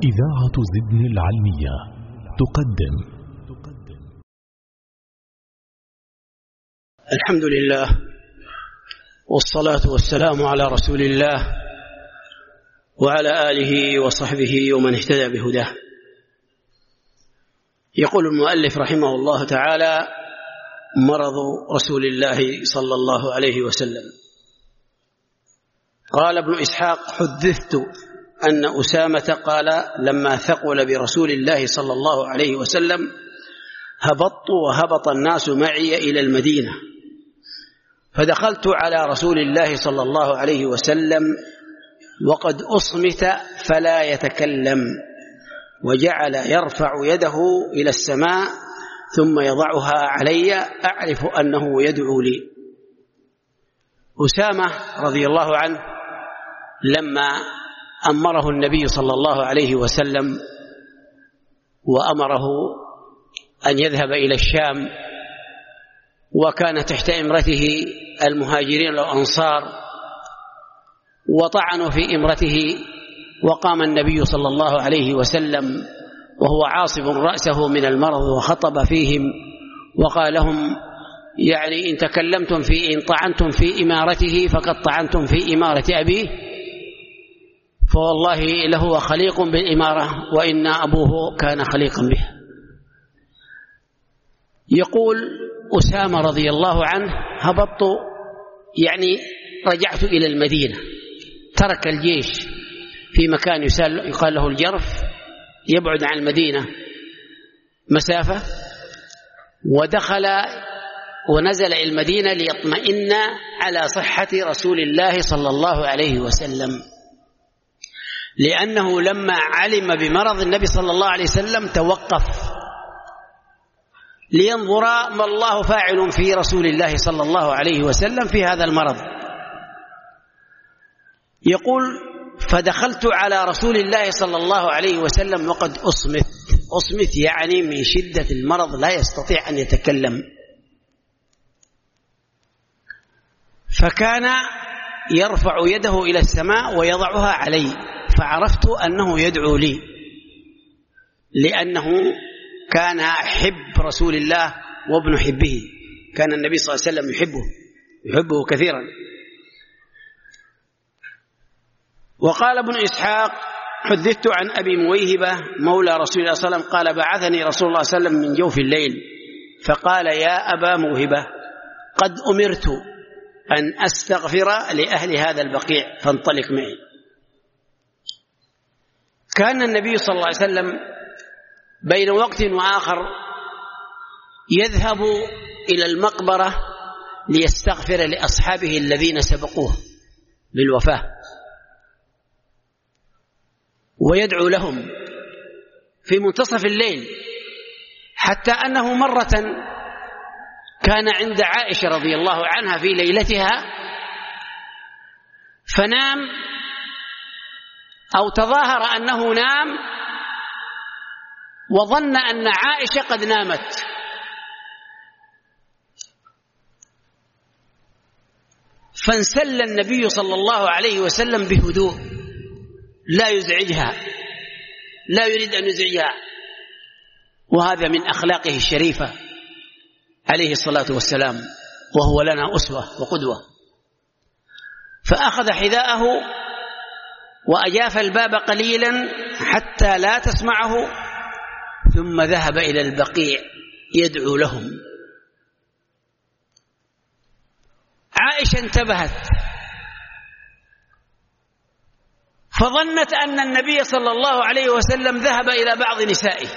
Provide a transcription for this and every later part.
إذاعة زدن العلمية تقدم. الحمد لله والصلاة والسلام على رسول الله وعلى آله وصحبه ومن اهتدى بهداه. يقول المؤلف رحمه الله تعالى: مرض رسول الله صلى الله عليه وسلم. قال ابن إسحاق: حدثت أن أسامة قال لما ثقل برسول الله صلى الله عليه وسلم هبطت وهبط الناس معي إلى المدينة، فدخلت على رسول الله صلى الله عليه وسلم وقد أصمت فلا يتكلم، وجعل يرفع يده إلى السماء ثم يضعها علي أعرف أنه يدعو لي. أسامة رضي الله عنه لما أمره النبي صلى الله عليه وسلم وأمره أن يذهب إلى الشام، وكان تحت إمرته المهاجرين والأنصار، وطعنوا في إمرته، وقام النبي صلى الله عليه وسلم وهو عاصب رأسه من المرض وخطب فيهم وقال لهم: يعني إن تكلمتم إن طعنتم في إمارته فقد طعنتم في إمارة أبيه، فوالله له خليق بالإمارة وإن أبوه كان خليقا بها. يقول أسامة رضي الله عنه: هبطت، يعني رجعت إلى المدينة، ترك الجيش في مكان يقال له الجرف، يبعد عن المدينة مسافة، ودخل ونزل إلى المدينة ليطمئن على صحة رسول الله صلى الله عليه وسلم، لأنه لما علم بمرض النبي صلى الله عليه وسلم توقف لينظر ما الله فاعل في رسول الله صلى الله عليه وسلم في هذا المرض. يقول: فدخلت على رسول الله صلى الله عليه وسلم وقد أصمت يعني من شدة المرض لا يستطيع أن يتكلم، فكان يرفع يده إلى السماء ويضعها علي، فعرفت أنه يدعو لي، لأنه كان حب رسول الله وابن حبه، كان النبي صلى الله عليه وسلم يحبه كثيرا. وقال ابن إسحاق: حدثت عن أبي مويهبة مولى رسول الله صلى الله عليه وسلم قال: بعثني رسول الله صلى الله عليه وسلم من جوف الليل فقال: يا أبا موهبة قد أمرت أن أستغفر لأهل هذا البقيع فانطلق معي. كان النبي صلى الله عليه وسلم بين وقت وآخر يذهب إلى المقبرة ليستغفر لأصحابه الذين سبقوه بالوفاة ويدعو لهم في منتصف الليل، حتى أنه مرة كان عند عائشة رضي الله عنها في ليلتها فنام أو تظاهر أنه نام وظن أن عائشة قد نامت، فانسل النبي صلى الله عليه وسلم بهدوء لا يزعجها، لا يريد أن يزعجها، وهذا من أخلاقه الشريفة عليه الصلاة والسلام، وهو لنا أسوة وقدوة. فأخذ حذاءه وأجاف الباب قليلا حتى لا تسمعه، ثم ذهب إلى البقيع يدعو لهم. عائشة انتبهت فظنت أن النبي صلى الله عليه وسلم ذهب إلى بعض نسائه،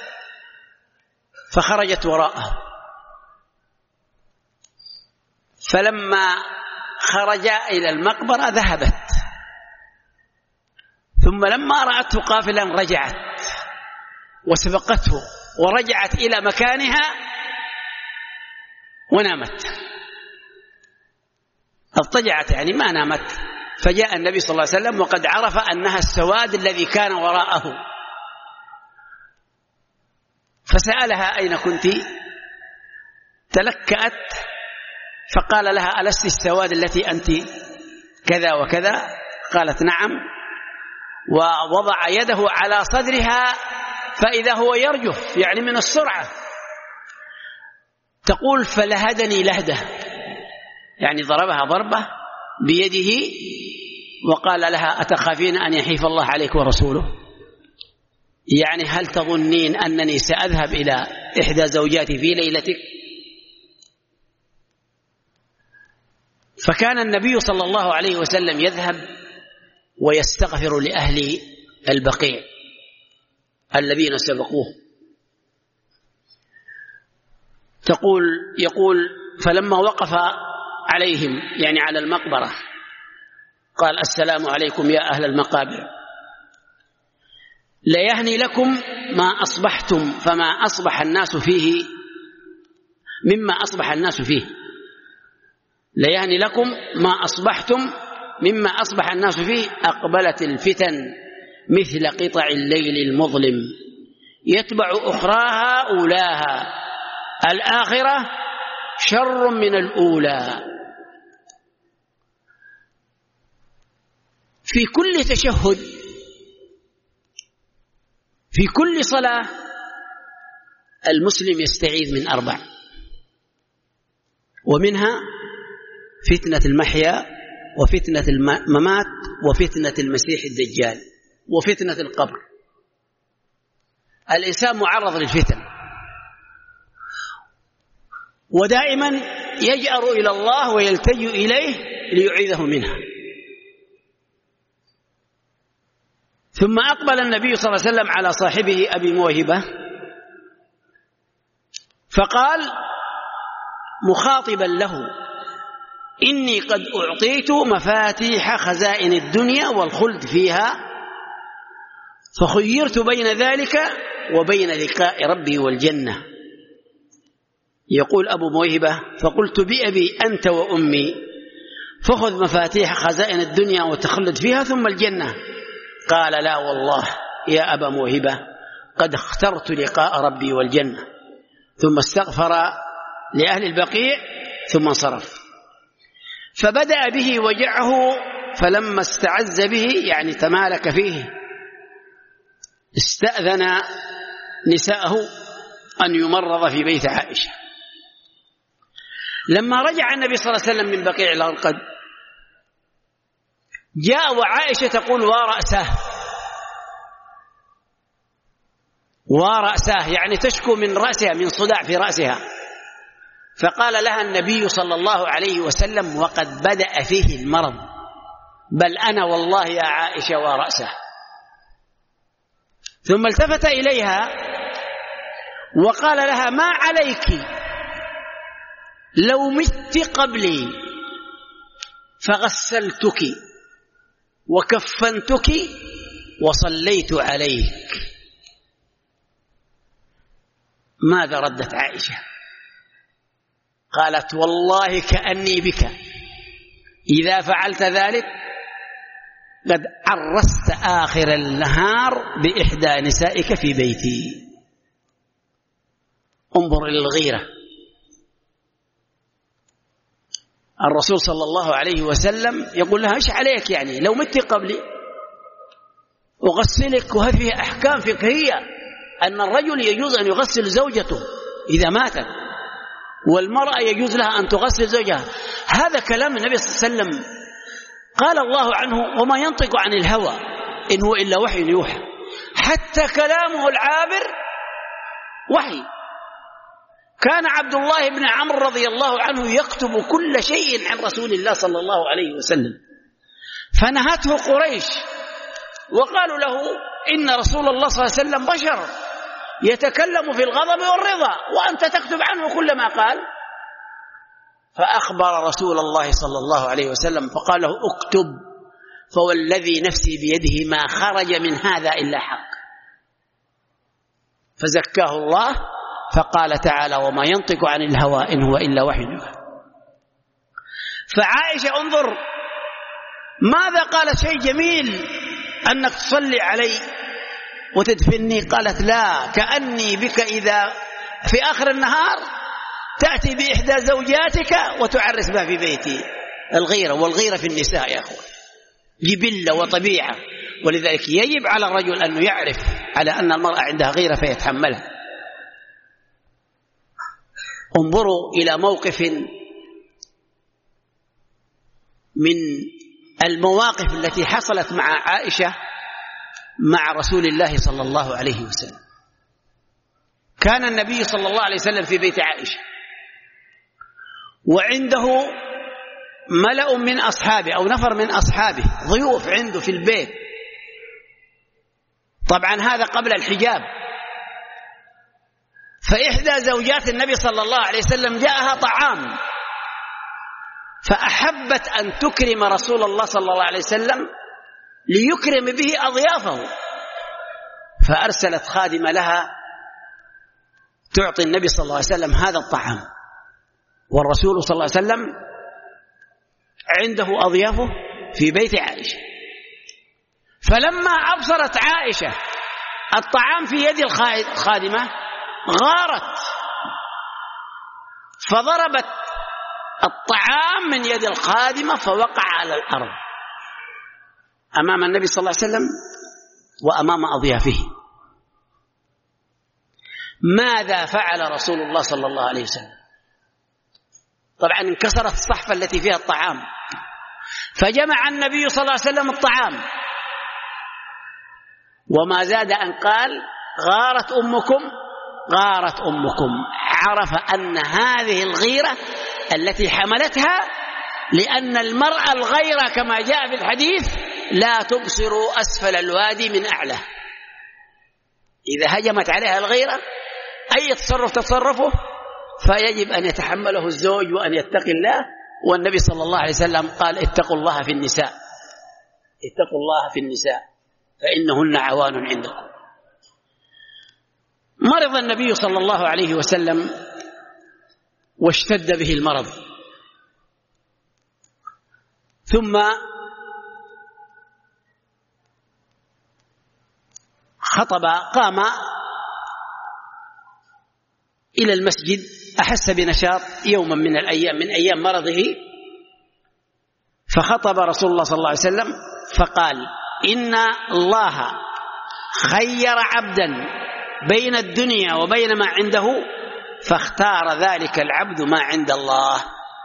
فخرجت وراءه، فلما خرج إلى المقبرة ذهبت، ثم لما رأته قافلا رجعت وسبقته ورجعت إلى مكانها ونامت، اضطجعت يعني ما نامت. فجاء النبي صلى الله عليه وسلم وقد عرف أنها السواد الذي كان وراءه، فسألها: أين كنت؟ تلكأت فقال لها: ألست السواد التي أنت كذا وكذا؟ قالت: نعم. ووضع يده على صدرها فإذا هو يرجف، يعني من السرعة. تقول فلهدني لهدة، يعني ضربها ضربة بيده وقال لها أتخافين أن يحيف الله عليك ورسوله؟ يعني هل تظنين أنني سأذهب إلى إحدى زوجاتي في ليلتك؟ فكان النبي صلى الله عليه وسلم يذهب ويستغفر لأهل البقيع الذين سبقوه. يقول فلما وقف عليهم، يعني على المقبرة، قال السلام عليكم يا أهل المقابر، ليهني لكم ما أصبحتم فما أصبح الناس فيه مما أصبح الناس فيه، ليهني لكم ما أصبحتم مما أصبح الناس فيه. أقبلت الفتن مثل قطع الليل المظلم، يتبع أخراها أولاها، الآخرة شر من الأولى. في كل تشهد، في كل صلاة، المسلم يستعيذ من 4، ومنها فتنة المحيا وفتنة الممات وفتنة المسيح الدجال وفتنة القبر. الإنسان معرض للفتن، ودائما يجأر إلى الله ويلتجئ إليه ليعيذه منها. ثم أقبل النبي صلى الله عليه وسلم على صاحبه أبي موهبة فقال مخاطبا له إني قد أعطيت مفاتيح خزائن الدنيا والخلد فيها، فخيرت بين ذلك وبين لقاء ربي والجنة. يقول أبو موهبة فقلت بأبي أنت وأمي فخذ مفاتيح خزائن الدنيا وتخلد فيها ثم الجنة. قال لا والله يا أبا موهبة قد اخترت لقاء ربي والجنة. ثم استغفر لأهل البقيع ثم انصرف. فبدأ به وجعه، فلما استعز به يعني تمالك فيه استأذن نساءه أن يمرض في بيت عائشة. لما رجع النبي صلى الله عليه وسلم من بقيع الغرقد جاء وعائشة تقول ورأساه يعني تشكو من رأسها، من صداع في رأسها. فقال لها النبي صلى الله عليه وسلم وقد بدأ فيه المرض، بل أنا والله يا عائشة ورأسه. ثم التفت إليها وقال لها ما عليك لو مت قبلي فغسلتك وكفنتك وصليت عليك. ماذا ردت عائشة؟ قالت والله كأني بك إذا فعلت ذلك قد عرست آخر النهار بإحدى نسائك في بيتي. انظر إلى الغيرة. الرسول صلى الله عليه وسلم يقول لها ايش عليك يعني لو مت قبلي أغسلك. وهذه أحكام فقهية أن الرجل يجوز أن يغسل زوجته إذا ماتت، والمرأة يجوز لها أن تغسل زوجها. هذا كلام النبي صلى الله عليه وسلم قال الله عنه وما ينطق عن الهوى إن هو إلا وحي يوحى. حتى كلامه العابر وحي. كان عبد الله بن عمرو رضي الله عنه يكتب كل شيء عن رسول الله صلى الله عليه وسلم، فنهته قريش وقالوا له إن رسول الله صلى الله عليه وسلم بشر يتكلم في الغضب والرضا وأنت تكتب عنه كل ما قال. فأخبر رسول الله صلى الله عليه وسلم فقال له اكتب فوالذي نفسي بيده ما خرج من هذا إلا حق. فزكاه الله فقال تعالى وما ينطق عن الهوى إن هو إلا وحي يوحى. فعائشة انظر ماذا قالت، شيء جميل أنك تصلي علي وتدفني. قالت لا كأني بك إذا في آخر النهار تأتي بإحدى زوجاتك وتعرس بها في بيتي. الغيرة، والغيرة في النساء يا أخوة جبلة وطبيعة. ولذلك يجب على الرجل أن يعرف على أن المرأة عندها غيرة فيتحملها. انظروا إلى موقف من المواقف التي حصلت مع عائشة مع رسول الله صلى الله عليه وسلم. كان النبي صلى الله عليه وسلم في بيت عائشة، وعنده ملأ من أصحابه أو نفر من أصحابه ضيوف عنده في البيت. طبعا هذا قبل الحجاب. فإحدى زوجات النبي صلى الله عليه وسلم جاءها طعام، فأحبت أن تكرم رسول الله صلى الله عليه وسلم ليكرم به أضيافه، فأرسلت خادمة لها تعطي النبي صلى الله عليه وسلم هذا الطعام، والرسول صلى الله عليه وسلم عنده أضيافه في بيت عائشة. فلما أبصرت عائشة الطعام في يد الخادمة غارت، فضربت الطعام من يد الخادمة فوقع على الأرض أمام النبي صلى الله عليه وسلم وأمام أضيافه. ماذا فعل رسول الله صلى الله عليه وسلم؟ طبعا انكسرت الصحفة التي فيها الطعام، فجمع النبي صلى الله عليه وسلم الطعام، وما زاد أن قال غارت أمكم غارت أمكم. عرف أن هذه الغيرة التي حملتها لأن المرأة الغيرة كما جاء في الحديث لا تبصر أسفل الوادي من أعلى. إذا هجمت عليها الغيرة أي تصرف تصرفه فيجب أن يتحمله الزوج وأن يتقي الله. والنبي صلى الله عليه وسلم قال اتقوا الله في النساء، اتقوا الله في النساء فإنهن عوان عندكم. مرض النبي صلى الله عليه وسلم واشتد به المرض، ثم قام إلى المسجد، أحس بنشاط يوما من الأيام من أيام مرضه، فخطب رسول الله صلى الله عليه وسلم فقال إن الله خير عبدا بين الدنيا وبين ما عنده فاختار ذلك العبد ما عند الله.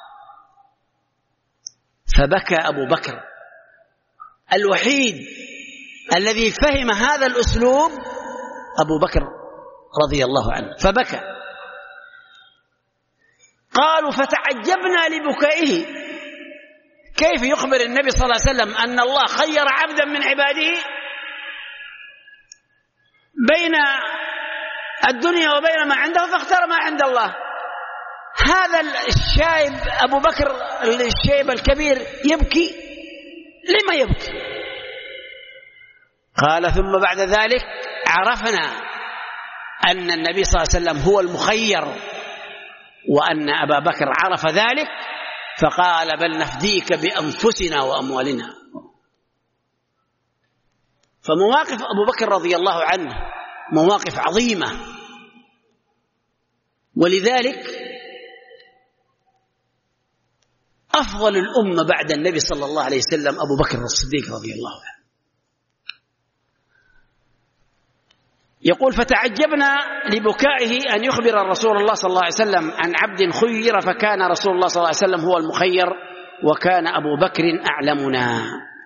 فبكى أبو بكر الوحيد الذي فهم هذا الأسلوب، أبو بكر رضي الله عنه، فبكى. قالوا فتعجبنا لبكائه، كيف يخبر النبي صلى الله عليه وسلم أن الله خير عبدا من عباده بين الدنيا وبين ما عنده فاختار ما عند الله؟ هذا الشايب أبو بكر الشيب الكبير يبكي، لما يبكي؟ قال ثم بعد ذلك عرفنا أن النبي صلى الله عليه وسلم هو المخير وأن أبا بكر عرف ذلك، فقال بل نفديك بأنفسنا وأموالنا. فمواقف أبو بكر رضي الله عنه مواقف عظيمة، ولذلك أفضل الأمة بعد النبي صلى الله عليه وسلم أبو بكر الصديق رضي الله عنه. يقول فتعجبنا لبكائه أن يخبر الرسول الله صلى الله عليه وسلم عن عبد خير، فكان رسول الله صلى الله عليه وسلم هو المخير وكان أبو بكر أعلمنا.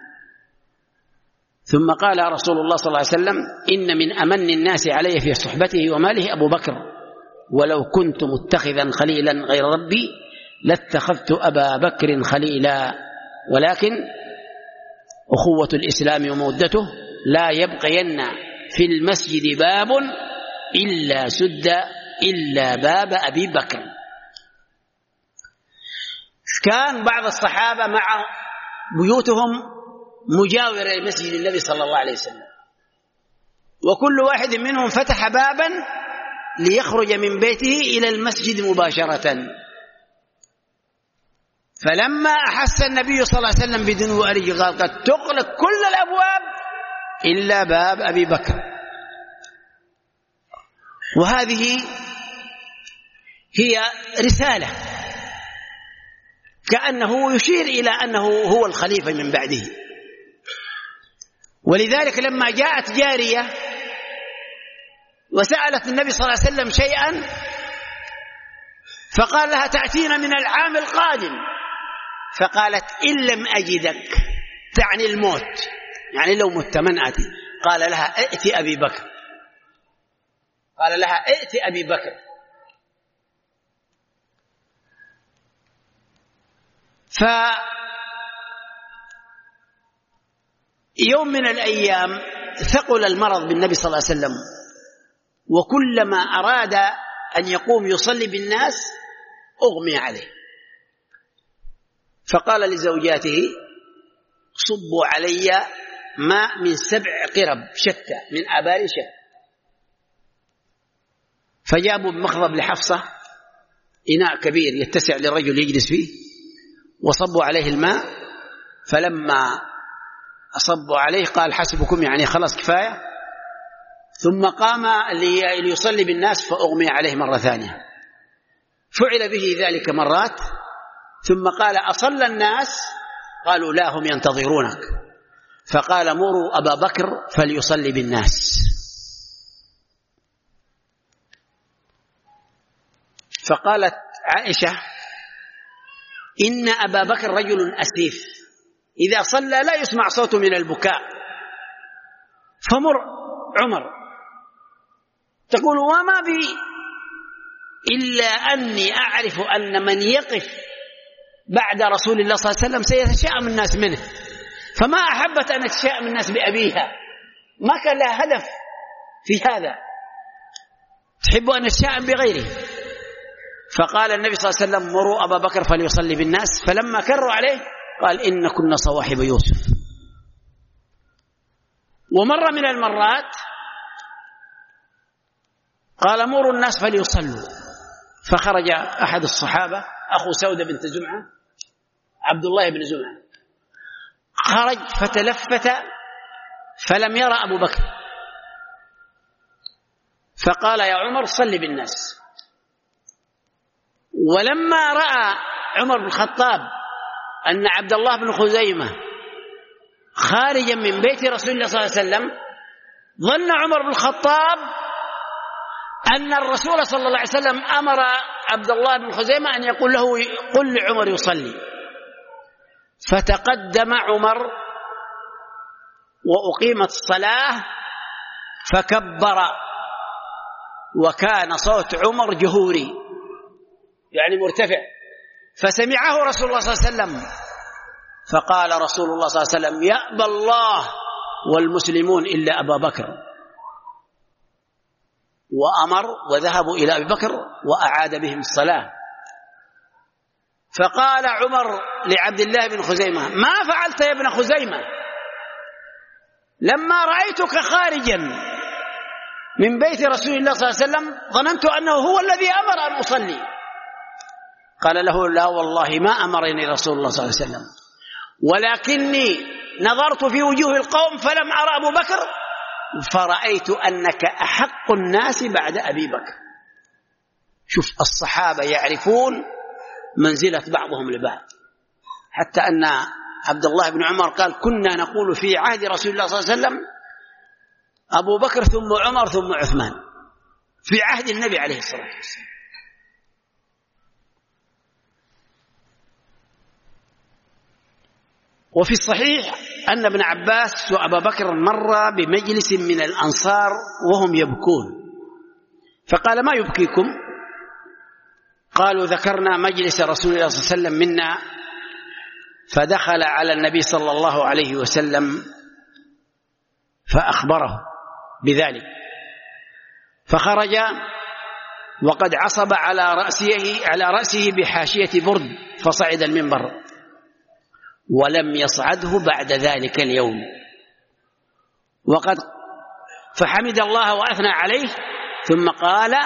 ثم قال رسول الله صلى الله عليه وسلم إن من أمن الناس علي في صحبته وماله أبو بكر، ولو كنت متخذا خليلا غير ربي لاتخذت أبا بكر خليلا، ولكن أخوة الإسلام ومودته لا يبقين في المسجد باب إلا سد إلا باب أبي بكر. كان بعض الصحابة مع بيوتهم مجاورة لمسجد النبي صلى الله عليه وسلم، وكل واحد منهم فتح بابا ليخرج من بيته إلى المسجد مباشرة. فلما أحس النبي صلى الله عليه وسلم بدنو أرجل قال قد تغلق كل الأبواب إلا باب أبي بكر. وهذه هي رسالة كأنه يشير إلى أنه هو الخليفة من بعده. ولذلك لما جاءت جارية وسألت النبي صلى الله عليه وسلم شيئا فقال لها تأتينا من العام القادم، فقالت إن لم أجدك، تعني الموت، يعني لو مت من آتي. قال لها ائتي أبي بكر، قال لها ائتي أبي بكر. يوم من الأيام ثقل المرض بالنبي صلى الله عليه وسلم، وكلما أراد أن يقوم يصلي بالناس أغمي عليه، فقال لزوجاته صبوا علي ماء من 7 قرب شتى، من آبار شتى. فجابوا بمخضب لحفصة إناء كبير يتسع للرجل يجلس فيه، وصبوا عليه الماء. فلما أصبوا عليه قال حسبكم، يعني خلاص كفاية. ثم قام ليصلي بالناس فأغمي عليه مرة ثانية. فعل به ذلك مرات، ثم قال أصلى الناس؟ قالوا لا، هم ينتظرونك. فقال مروا أبا بكر فليصلي بالناس. فقالت عائشة إن أبا بكر رجل أسيف، إذا صلى لا يسمع صوته من البكاء، فمر عمر. تقول وما بي إلا أني أعرف أن من يقف بعد رسول الله صلى الله عليه وسلم سيتشائم الناس منه، فما أحبت أن تشائم الناس بأبيها، ما كان لها هدف في هذا، تحب أن تشائم بغيره. فقال النبي صلى الله عليه وسلم مروا أبا بكر فليصلي بالناس. فلما كروا عليه قال إن كنا صواحب يوسف. ومرة من المرات قال مروا الناس فليصلوا. فخرج أحد الصحابة أخو سودة بنت زمعة، عبد الله بن زمعة، خرج فتلفت فلم يرى أبو بكر، فقال يا عمر صل بالناس. ولما رأى عمر بن الخطاب أن عبد الله بن خزيمة خارجا من بيت رسول الله صلى الله عليه وسلم، ظن عمر بن الخطاب أن الرسول صلى الله عليه وسلم أمر عبد الله بن خزيمة أن يقول له قل لعمر يصلي. فتقدم عمر وأقيمت الصلاة فكبر، وكان صوت عمر جهوري يعني مرتفع، فسمعه رسول الله صلى الله عليه وسلم. فقال رسول الله صلى الله عليه وسلم يأبى الله والمسلمون إلا أبا بكر، وأمر وذهبوا إلى أبي بكر وأعاد بهم الصلاة. فقال عمر لعبد الله بن خزيمة ما فعلت يا ابن خزيمة؟ لما رأيتك خارجا من بيت رسول الله صلى الله عليه وسلم ظننت أنه هو الذي أمر أن أصلي. قال له لا والله ما أمرني رسول الله صلى الله عليه وسلم، ولكني نظرت في وجوه القوم فلم أرى أبو بكر، فرأيت أنك أحق الناس بعد أبي بكر. شوف الصحابة يعرفون منزلة بعضهم لبعض، حتى أن عبد الله بن عمر قال كنا نقول في عهد رسول الله صلى الله عليه وسلم أبو بكر ثم عمر ثم عثمان، في عهد النبي عليه الصلاة والسلام. وفي الصحيح أن ابن عباس وأبا بكر مر بمجلس من الأنصار وهم يبكون، فقال ما يبكيكم؟ قالوا ذكرنا مجلس رسول الله صلى الله عليه وسلم منا، فدخل على النبي صلى الله عليه وسلم فأخبره بذلك، فخرج وقد عصب على رأسه بحاشية برد، فصعد المنبر ولم يصعده بعد ذلك اليوم. فحمد الله وأثنى عليه، ثم قال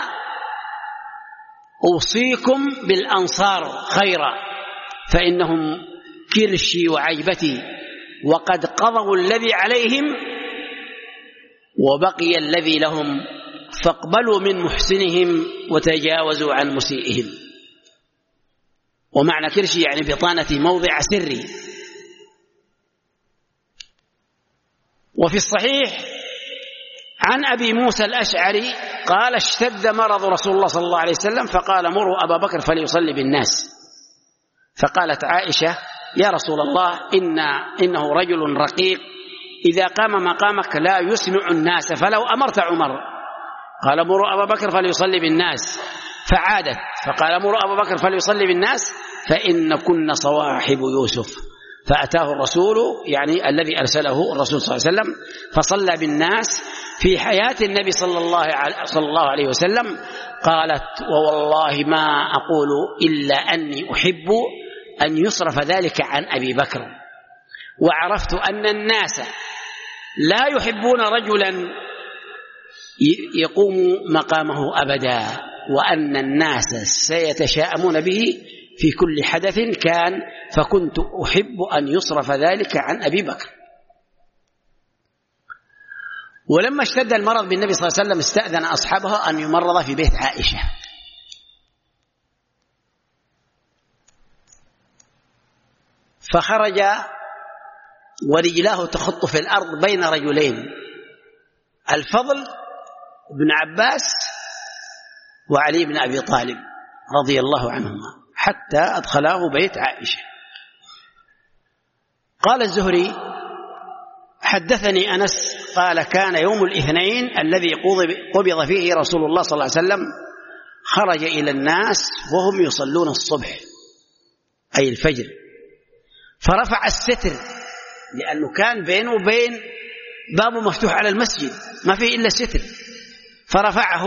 أوصيكم بالأنصار خيرا فإنهم كرشي وعيبتي، وقد قضوا الذي عليهم وبقي الذي لهم، فاقبلوا من محسنهم وتجاوزوا عن مسيئهم. ومعنى كرشي يعني بطانة موضع سري. وفي الصحيح عن أبي موسى الأشعري قال: اشتد مرض رسول الله صلى الله عليه وسلم فقال: مروا أبا بكر فليصلي بالناس. فقالت عائشة: يا رسول الله إنه رجل رقيق إذا قام مقامك لا يسمع الناس، فلو أمرت عمر. قال: مروا أبا بكر فليصلي بالناس. فعادت فقال: مروا أبا بكر فليصلي بالناس فإن كن صواحب يوسف. فأتاه الرسول، يعني الذي أرسله الرسول صلى الله عليه وسلم، فصلى بالناس في حياة النبي صلى الله عليه وسلم. قالت: ووالله ما أقول إلا أني أحب أن يصرف ذلك عن أبي بكر، وعرفت أن الناس لا يحبون رجلا يقوم مقامه أبدا، وأن الناس سيتشاءمون به في كل حدث كان، فكنت أحب أن يصرف ذلك عن أبي بكر. ولما اشتد المرض بالنبي صلى الله عليه وسلم استأذن أصحابه أن يمرض في بيت عائشة، فخرج ورجلاه تخط في الأرض بين رجلين، الفضل بن عباس وعلي بن أبي طالب رضي الله عنهما، حتى أدخلاه بيت عائشة. قال الزهري: حدثني أنس قال: كان يوم الاثنين الذي قبض فيه رسول الله صلى الله عليه وسلم، خرج إلى الناس وهم يصلون الصبح أي الفجر، فرفع الستر، لأنه كان بينه وبين بابه مفتوح على المسجد ما فيه إلا ستر، فرفعه.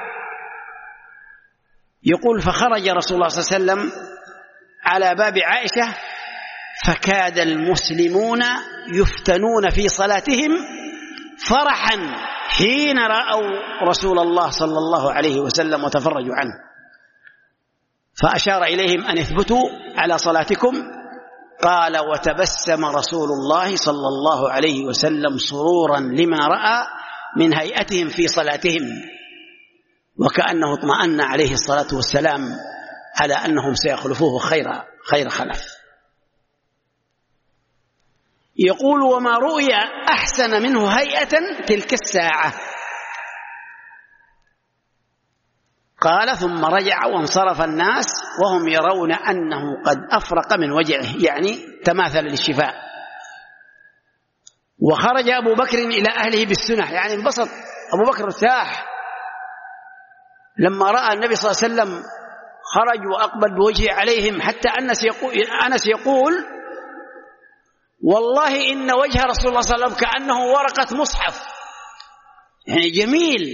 يقول: فخرج رسول الله صلى الله عليه وسلم على باب عائشة، فكاد المسلمون يفتنون في صلاتهم فرحا حين رأوا رسول الله صلى الله عليه وسلم وتفرجوا عنه، فأشار إليهم أن اثبتوا على صلاتكم. قال: وتبسم رسول الله صلى الله عليه وسلم سرورا لما رأى من هيئتهم في صلاتهم، وكأنه اطمأن عليه الصلاة والسلام على أنهم سيخلفوه خير خلف. يقول: وما رؤي أحسن منه هيئة تلك الساعة. قال: ثم رجع وانصرف الناس وهم يرون أنه قد أفرق من وجعه، يعني تماثل للشفاء. وخرج أبو بكر إلى أهله بالسنة، يعني انبسط أبو بكر ارتاح لما رأى النبي صلى الله عليه وسلم خرج وأقبل بوجهه عليهم، حتى أنس يقول: والله إن وجه رسول الله صلى الله عليه وسلم كأنه ورقة مصحف، يعني جميل.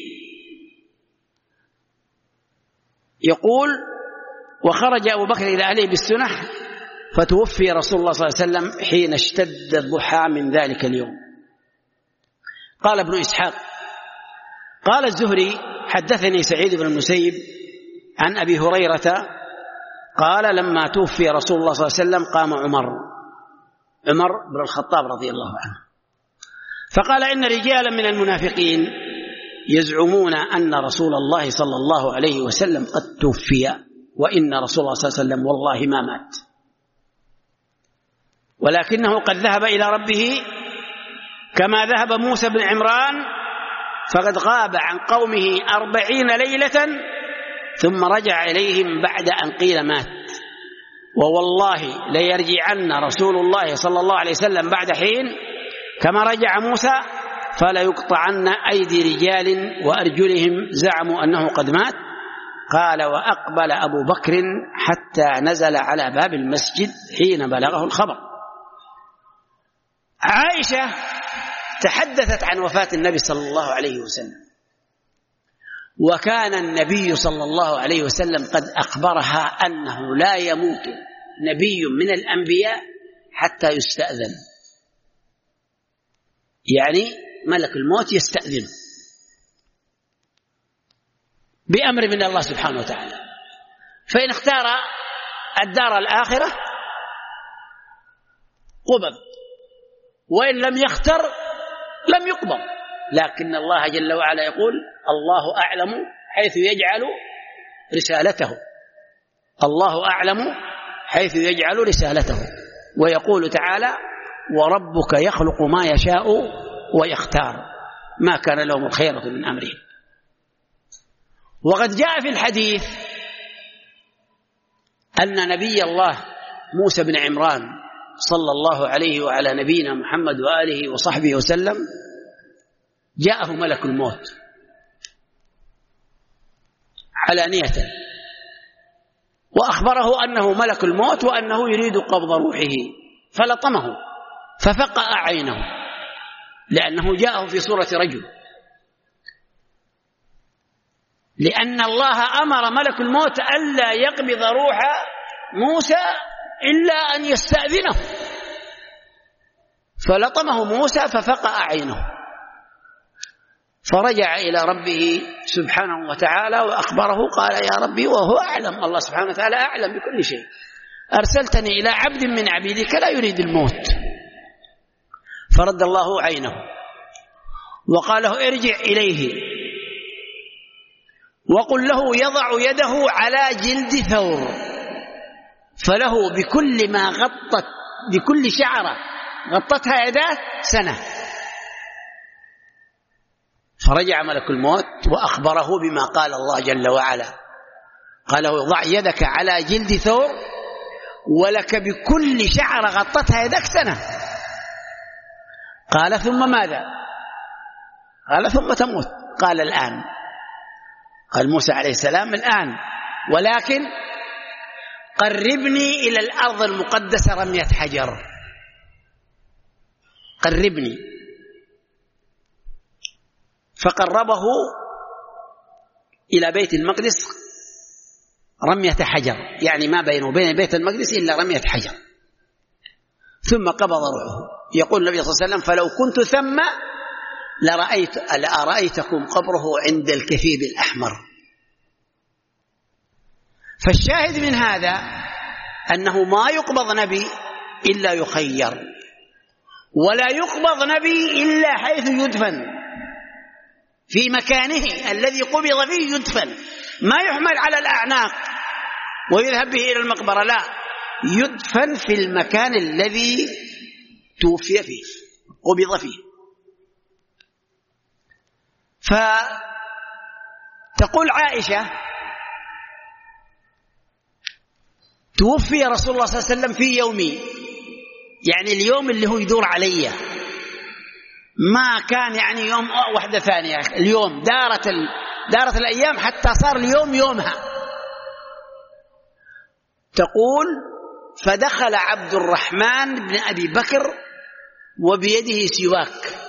يقول: وخرج أبو بكر إلى أهله بالسنة، فتوفي رسول الله صلى الله عليه وسلم حين اشتد الضحى من ذلك اليوم. قال ابن إسحاق: قال الزهري: حدثني سعيد بن المسيب عن أبي هريرة قال: لما توفي رسول الله صلى الله عليه وسلم قام عمر بن الخطاب رضي الله عنه، فقال: إن رجالا من المنافقين يزعمون أن رسول الله صلى الله عليه وسلم قد توفي، وإن رسول الله صلى الله عليه وسلم والله ما مات، ولكنه قد ذهب إلى ربه كما ذهب موسى بن عمران، فقد غاب عن قومه 40 ليلة ثم رجع إليهم بعد أن قيل مات، ووالله ليرجعن رسول الله صلى الله عليه وسلم بعد حين كما رجع موسى، فلا يقطعن أيدي رجال وأرجلهم زعموا أنه قد مات. قال: وأقبل أبو بكر حتى نزل على باب المسجد حين بلغه الخبر. عائشة تحدثت عن وفاة النبي صلى الله عليه وسلم، وكان النبي صلى الله عليه وسلم قد أخبرها أنه لا يموت نبي من الأنبياء حتى يستأذن، يعني ملك الموت يستأذن بأمر من الله سبحانه وتعالى، فإن اختار الدار الآخرة قبض، وإن لم يختر لم يقبض. لكن الله جل وعلا يقول: الله أعلم حيث يجعل رسالته، الله أعلم حيث يجعل رسالته. ويقول تعالى: وربك يخلق ما يشاء ويختار، ما كان لهم الخيرة من أمرهم. وقد جاء في الحديث أن نبي الله موسى بن عمران صلى الله عليه وعلى نبينا محمد وآله وصحبه وسلم جاءه ملك الموت علانية وأخبره أنه ملك الموت وأنه يريد قبض روحه، فلطمه ففقأ عينه لأنه جاءه في صورة رجل، لأن الله أمر ملك الموت ألا يقبض روح موسى إلا أن يستأذنه، فلطمه موسى ففقأ عينه، فرجع إلى ربه سبحانه وتعالى وأخبره قال يا ربي وهو أعلم، الله سبحانه وتعالى أعلم بكل شيء، أرسلتني إلى عبد من عبيدك لا يريد الموت. فرد الله عينه وقال له ارجع إليه وقل له يضع يده على جلد ثور، فله بكل ما غطت، بكل شعرة غطتها يداه سنة. فرجع ملك الموت وأخبره بما قال الله جل وعلا، قال له ضع يدك على جلد ثور ولك بكل شعرة غطتها يدك سنة. قال ثم ماذا؟ قال ثم تموت. قال الآن. قال موسى عليه السلام الآن، ولكن قربني إلى الأرض المقدسة رمية حجر، قربني. فقربه إلى بيت المقدس رمية حجر، يعني ما بينه وبين بيت المقدس إلا رمية حجر، ثم قبض روحه. يقول النبي صلى الله عليه وسلم فلو كنت ثم لأرأيتكم قبره عند الكثيب الأحمر. فالشاهد من هذا أنه ما يقبض نبي إلا يخير، ولا يقبض نبي إلا حيث يدفن في مكانه الذي قبض فيه، يدفن، ما يحمل على الأعناق ويذهب به إلى المقبرة، لا، يدفن في المكان الذي توفي فيه، قبض فيه. فتقول عائشة توفي رسول الله صلى الله عليه وسلم في يومي، يعني اليوم اللي هو يدور علي، ما كان يعني يوم واحدة ثانية، اليوم دارت الأيام حتى صار اليوم يومها. تقول فدخل عبد الرحمن بن أبي بكر وبيده سواك،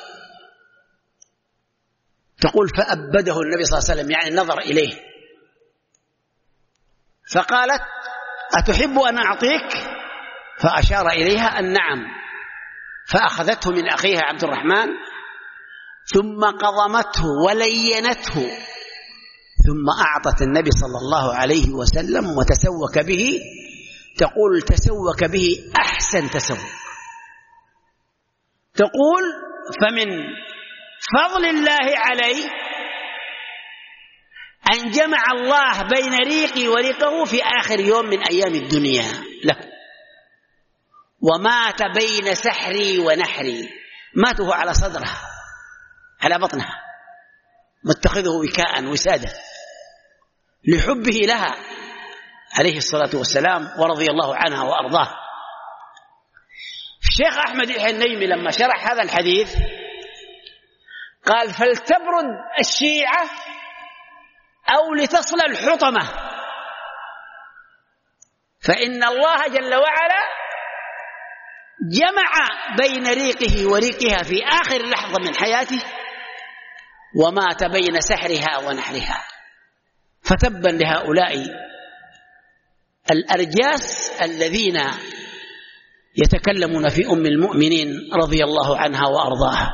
تقول فأبده النبي صلى الله عليه وسلم، يعني نظر إليه، فقالت أتحب أن أعطيك؟ فأشار إليها أن نعم، فأخذته من أخيها عبد الرحمن ثم قضمته ولينته، ثم أعطت النبي صلى الله عليه وسلم وتسوك به. تقول تسوك به أحسن تسوك. تقول فمن فضل الله علي أن جمع الله بين ريقي وريقه في آخر يوم من أيام الدنيا له، ومات بين سحري ونحري، ماته على صدرها على بطنها، متخذه وكاء وسادة لحبه لها عليه الصلاة والسلام ورضي الله عنها وأرضاه. الشيخ أحمد النيمي لما شرح هذا الحديث قال فلتبرد الشيعة أو لتصل الحطمة، فإن الله جل وعلا جمع بين ريقه وريقها في آخر لحظة من حياته، ومات بين سحرها ونحرها. فتبا لهؤلاء الأرجاس الذين يتكلمون في أم المؤمنين رضي الله عنها وأرضاها.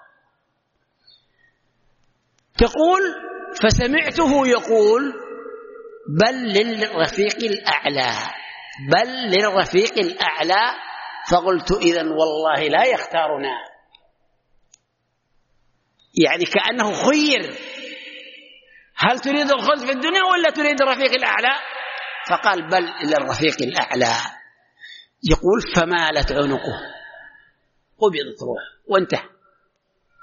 تقول فسمعته يقول بل للرفيق الأعلى، بل للرفيق الأعلى، فقلت إذن والله لا يختارنا، يعني كأنه خير، هل تريد الخلد في الدنيا ولا تريد الرفيق الأعلى؟ فقال بل للرفيق الأعلى. يقول فمالت عنقه، قبضت روح وانتهى.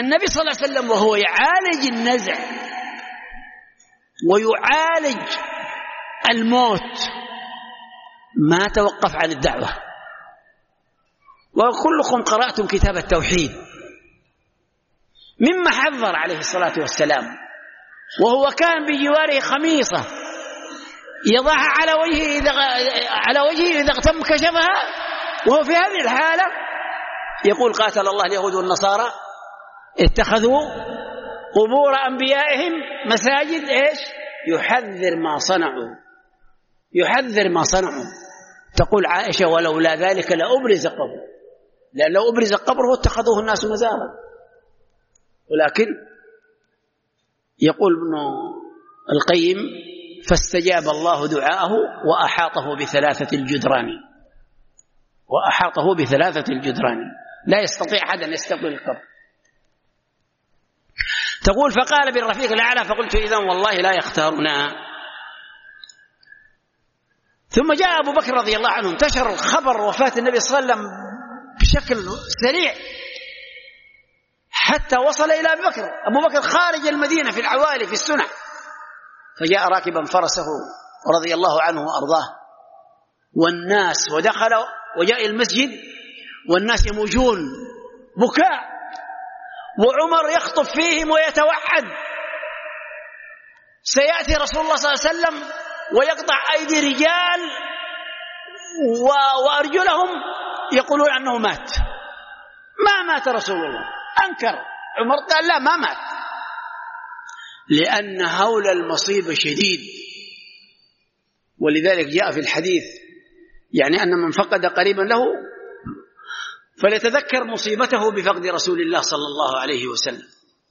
النبي صلى الله عليه وسلم وهو يعالج النزع ويعالج الموت ما توقف عن الدعوة. وكلكم قرأتم كتاب التوحيد، مما حذر عليه الصلاة والسلام وهو كان بجواره خميصة يضعها على وجهه إذا اغتم كشفها، وهو في هذه الحالة يقول قاتل الله اليهود والنصارى اتخذوا قبور أنبيائهم مساجد. إيش؟ يحذر ما صنعوا. تقول عائشة ولولا ذلك لأبرز قبر، لأن لو أبرز قبره اتخذوه الناس مزارا. ولكن يقول ابن القيم فاستجاب الله دعاءه وأحاطه بثلاثة الجدران لا يستطيع أحد أن يستقبل القبر. تقول فقال بالرفيق الأعلى فقلت إذن والله لا يختارنا. ثم جاء أبو بكر رضي الله عنه، انتشر خبر وفاة النبي صلى الله عليه وسلم بشكل سريع حتى وصل إلى أبي بكر. أبو بكر خارج المدينة في العوالي في السنة، فجاء راكبا فرسه رضي الله عنه وأرضاه والناس، ودخل وجاء المسجد والناس يموجون بكاء، وعمر يخطب فيهم ويتوعد سيأتي رسول الله صلى الله عليه وسلم ويقطع أيدي رجال وأرجلهم يقولون أنه مات. ما مات رسول الله، أنكر عمر قال لا ما مات، لأن هول المصيبة شديد. ولذلك جاء في الحديث يعني أن من فقد قريبا له فليتذكر مصيبته بفقد رسول الله صلى الله عليه وسلم.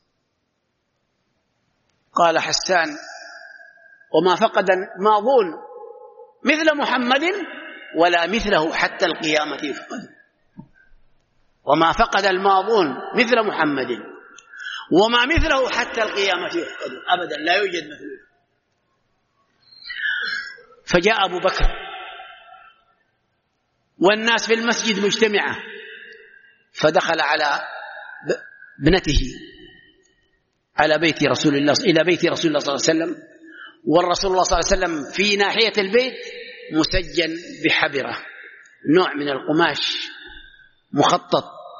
قال حسان وما فقد ماضون مثل محمد ولا مثله حتى القيامة يفقد. وما فقد الماضون مثل محمد وما مثله حتى القيامة يفقد، أبدا لا يوجد مثله. فجاء أبو بكر والناس في المسجد مجتمعة، فدخل على ابنته على بيت رسول الله إلى بيت رسول الله صلى الله عليه وسلم، والرسول الله صلى الله عليه وسلم في ناحية البيت مسجن بحبرة، نوع من القماش مخطط.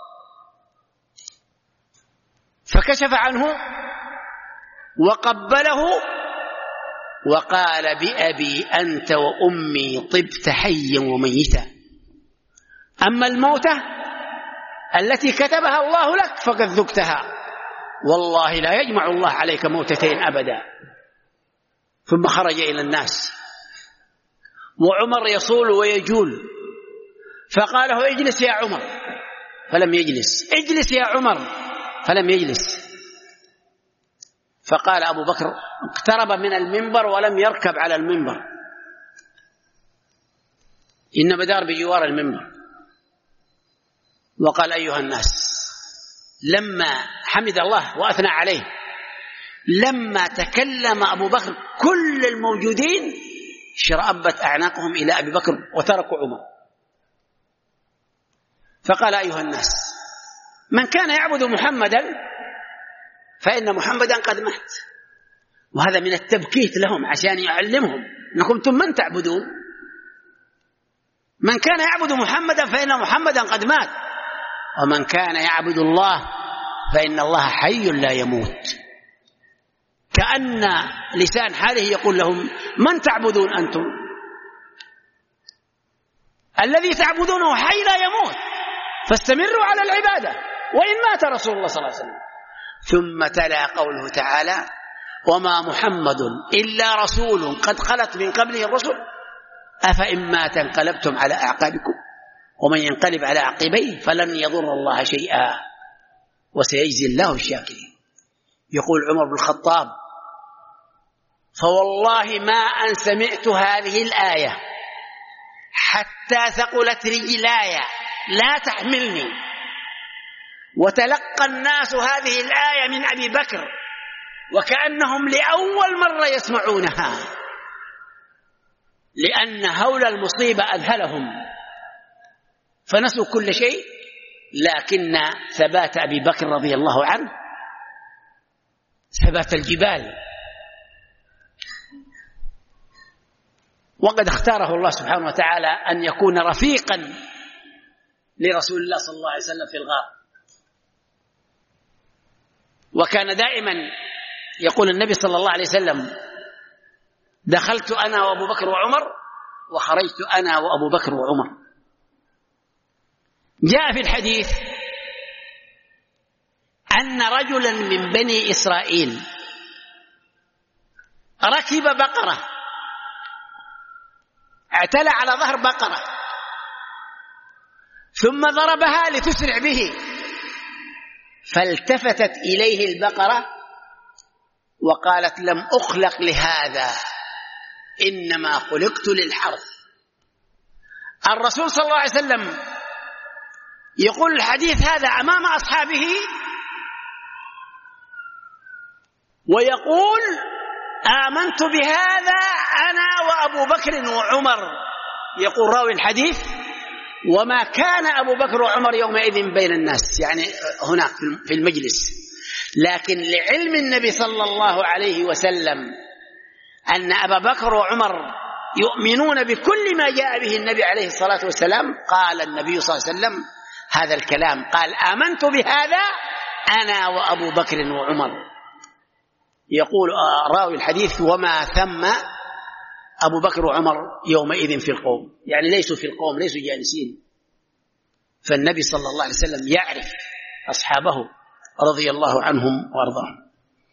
فكشف عنه وقبله وقال بأبي أنت وأمي طبت حيا وميتا، أما الموتة التي كتبها الله لك فقد ذقتها، والله لا يجمع الله عليك موتتين أبدا. ثم خرج إلى الناس وعمر يصول ويجول، فقال له اجلس يا عمر فلم يجلس، اجلس يا عمر فلم يجلس. فقال أبو بكر اقترب من المنبر ولم يركب على المنبر، إنما دار بجوار المنبر، وقال أيها الناس، لما حمد الله وأثنى عليه، لما تكلم أبو بكر كل الموجودين شرأبت أعناقهم إلى أبي بكر وتركوا عمر. فقال أيها الناس، من كان يعبد محمدا فإن محمدا قد مات. وهذا من التبكيت لهم عشان يعلمهم أنكم ثم من تعبدون. من كان يعبد محمدا فإن محمدا قد مات، ومن كان يعبد الله فإن الله حي لا يموت. كأن لسان حاله يقول لهم من تعبدون أنتم؟ الذي تعبدونه حي لا يموت، فاستمروا على العبادة وإن مات رسول الله صلى الله عليه وسلم. ثم تلا قوله تعالى وما محمد إلا رسول قد خلت من قبله الرسل أفإن مات انقلبتم على أعقابكم ومن ينقلب على عقبيه فلن يضر الله شيئا وسيجزي الله الشاكرين. يقول عمر بن الخطاب فوالله ما أن سمعت هذه الآية حتى ثقلت رجلاي لا تحملني، وتلقى الناس هذه الآية من أبي بكر وكأنهم لأول مرة يسمعونها، لأن هول المصيبة أذهلهم فنسوا كل شيء. لكن ثبات أبي بكر رضي الله عنه ثبات الجبال. وقد اختاره الله سبحانه وتعالى أن يكون رفيقا لرسول الله صلى الله عليه وسلم في الغار. وكان دائما يقول النبي صلى الله عليه وسلم: دخلت أنا وأبو بكر وعمر وخرجت أنا وأبو بكر وعمر. جاء في الحديث أن رجلا من بني إسرائيل ركب بقرة، اعتلى على ظهر بقرة ثم ضربها لتسرع به، فالتفتت إليه البقرة وقالت: لم أخلق لهذا، إنما خلقت للحرث. الرسول صلى الله عليه وسلم يقول الحديث هذا أمام أصحابه ويقول: آمنت بهذا أنا وأبو بكر وعمر. يقول راوي الحديث: وما كان أبو بكر وعمر يومئذ بين الناس، يعني هناك في المجلس، لكن لعلم النبي صلى الله عليه وسلم أن أبا بكر وعمر يؤمنون بكل ما جاء به النبي عليه الصلاة والسلام، قال النبي صلى الله عليه وسلم هذا الكلام، قال: آمنت بهذا أنا وأبو بكر وعمر. يقول راوي الحديث: وما ثم أبو بكر وعمر يومئذ في القوم، يعني ليسوا في القوم، ليسوا جالسين. فالنبي صلى الله عليه وسلم يعرف أصحابه رضي الله عنهم وارضاهم.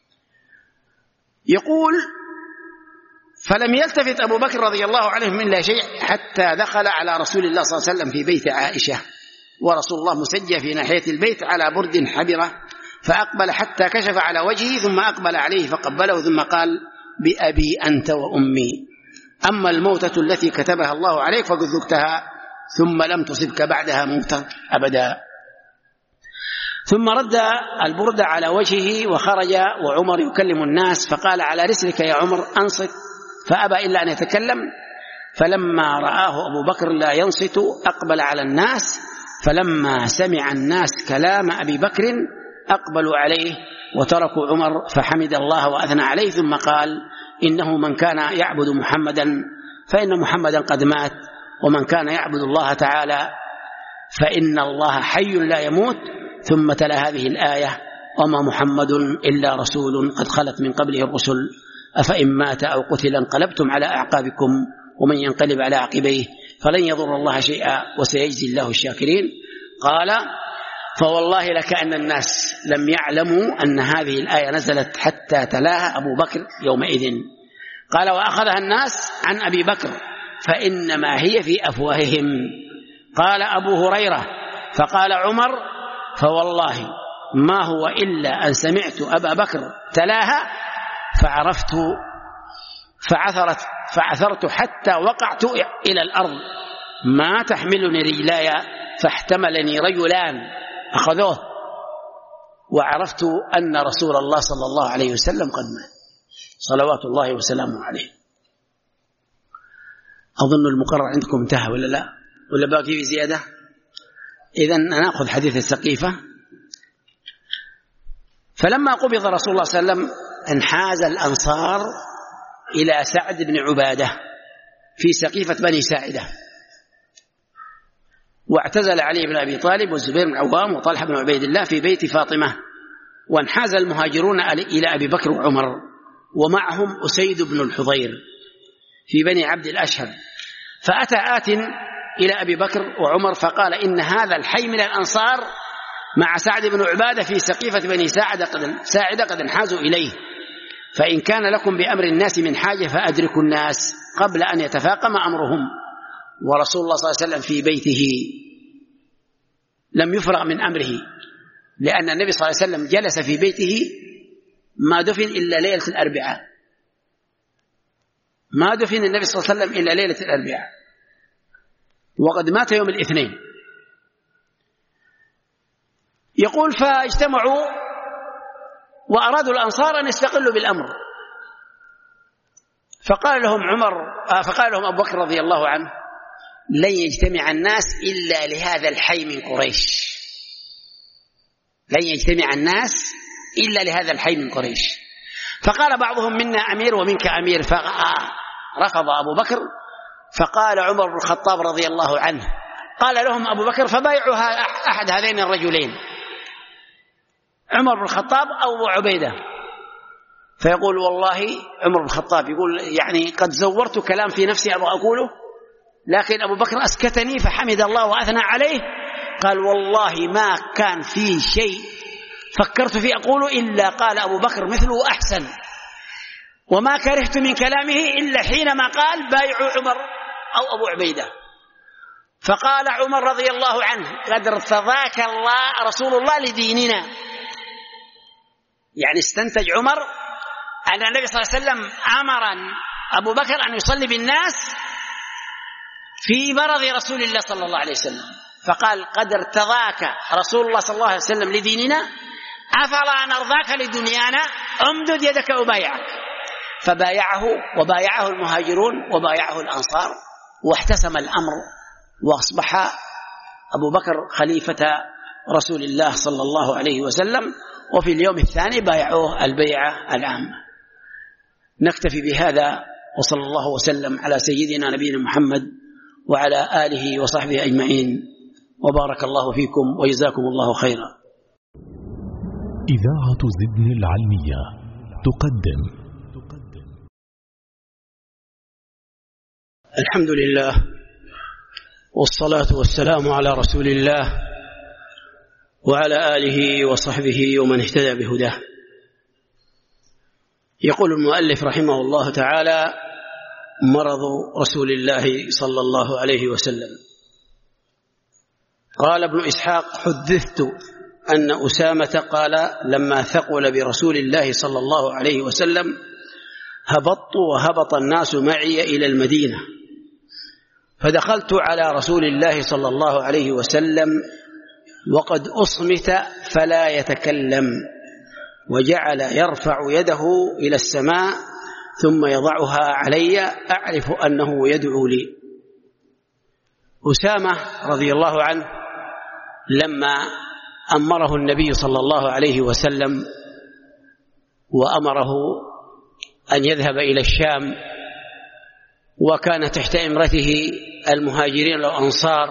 يقول: فلم يلتفت أبو بكر رضي الله عنه من لا شيء حتى دخل على رسول الله صلى الله عليه وسلم في بيت عائشة، ورسول الله مسجى في ناحية البيت على برد حبرة، فأقبل حتى كشف على وجهه ثم أقبل عليه فقبله ثم قال: بأبي أنت وأمي، أما الموتة التي كتبها الله عليك فقد ذقتها ثم لم تصبك بعدها موتة أبدا. ثم رد البرد على وجهه وخرج وعمر يكلم الناس، فقال: على رسلك يا عمر، أنصت، فأبى إلا أن يتكلم. فلما رآه أبو بكر لا ينصت أقبل على الناس، فلما سمع الناس كلام أبي بكر أقبلوا عليه وتركوا عمر، فحمد الله وأثنى عليه، ثم قال: إنه من كان يعبد محمدا فإن محمدا قد مات، ومن كان يعبد الله تعالى فإن الله حي لا يموت. ثم تلا هذه الآية: وما محمد إلا رسول قد خلت من قبله الرسل أفإن مات أو قتل انقلبتم على أعقابكم ومن ينقلب على عقبيه فلن يضر الله شيئا وسيجزي الله الشاكرين. قال: فوالله لكأن الناس لم يعلموا أن هذه الآية نزلت حتى تلاها أبو بكر يومئذ. قال: وأخذها الناس عن أبي بكر فإنما هي في أفواههم. قال أبو هريرة: فقال عمر: فوالله ما هو إلا أن سمعت أبا بكر تلاها فعرفت فعثرت حتى وقعت إلى الأرض، ما تحملني رجلاي، فاحتملني رجلان أخذوه، وعرفت أن رسول الله صلى الله عليه وسلم قد مات صلوات الله وسلامه عليه. أظن المقرر عندكم انتهى ولا لا، ولا باقي في زيادة؟ إذن نأخذ حديث السقيفة. فلما قبض رسول الله صلى الله عليه وسلم انحاز الأنصار إلى سعد بن عبادة في سقيفة بني ساعدة، واعتزل علي بن أبي طالب والزبير بن عوام وطلحة بن عبيد الله في بيت فاطمة، وانحاز المهاجرون إلى أبي بكر وعمر، ومعهم أسيد بن الحضير في بني عبد الأشهر. فأتى آت إلى أبي بكر وعمر فقال: إن هذا الحي من الأنصار مع سعد بن عبادة في سقيفة بني ساعدة قد انحازوا إليه، فإن كان لكم بأمر الناس من حاجة فأدركوا الناس قبل أن يتفاقم أمرهم. ورسول الله صلى الله عليه وسلم في بيته لم يفرغ من أمره، لأن النبي صلى الله عليه وسلم جلس في بيته ما دفن إلا ليلة الأربعاء، ما دفن النبي صلى الله عليه وسلم إلا ليلة الأربعاء، وقد مات يوم الاثنين. يقول: فاجتمعوا وأرادوا الأنصار أن يستقلوا بالأمر، فقال لهم أبو بكر رضي الله عنه: لن يجتمع الناس إلا لهذا الحي من قريش، لن يجتمع الناس إلا لهذا الحي من قريش. فقال بعضهم منا أمير ومنك أمير، فرفض أبو بكر. فقال عمر بن الخطاب رضي الله عنه، قال لهم أبو بكر فبايعوا أحد هذين الرجلين، عمر بن الخطاب أو أبو عبيدة. فيقول والله عمر بن الخطاب يقول يعني قد زورت كلام في نفسي أبغى أقوله، لكن أبو بكر أسكتني فحمد الله وأثنى عليه. قال والله ما كان في شيء فكرت في أقوله إلا قال أبو بكر مثله أحسن، وما كرهت من كلامه إلا حينما قال بايعوا عمر أو أبو عبيدة. فقال عمر رضي الله عنه قد ارتضاك الله رسول الله لديننا، يعني استنتج عمر أن النبي صلى الله عليه وسلم أمر أبو بكر أن يصلي بالناس في مرض رسول الله صلى الله عليه وسلم، فقال قد ارتضاك رسول الله صلى الله عليه وسلم لديننا أفلا نرضاك لدنيانا امدد يدك أبايعك. فبايعه وبايعه المهاجرون وبايعه الأنصار، واحتسم الأمر وأصبح أبو بكر خليفة رسول الله صلى الله عليه وسلم، وفي اليوم الثاني بايعوه البيعة العامة. نكتفي بهذا، وصلى الله وسلم على سيدنا نبينا محمد وعلى آله وصحبه أجمعين، وبارك الله فيكم وجزاكم الله خيرا. إذاعة زدن العلمية تقدم. الحمد لله والصلاة والسلام على رسول الله وعلى آله وصحبه ومن اهتدى بهداه. يقول المؤلف رحمه الله تعالى: مرض رسول الله صلى الله عليه وسلم. قال ابن إسحاق: حدثت أن أسامة قال لما ثقل برسول الله صلى الله عليه وسلم هبطت وهبط الناس معي إلى المدينة، فدخلت على رسول الله صلى الله عليه وسلم وقد أصمت فلا يتكلم، وجعل يرفع يده إلى السماء ثم يضعها علي أعرف أنه يدعو لي. أسامة رضي الله عنه لما أمره النبي صلى الله عليه وسلم وأمره أن يذهب إلى الشام، وكان تحت إمرته المهاجرين والأنصار،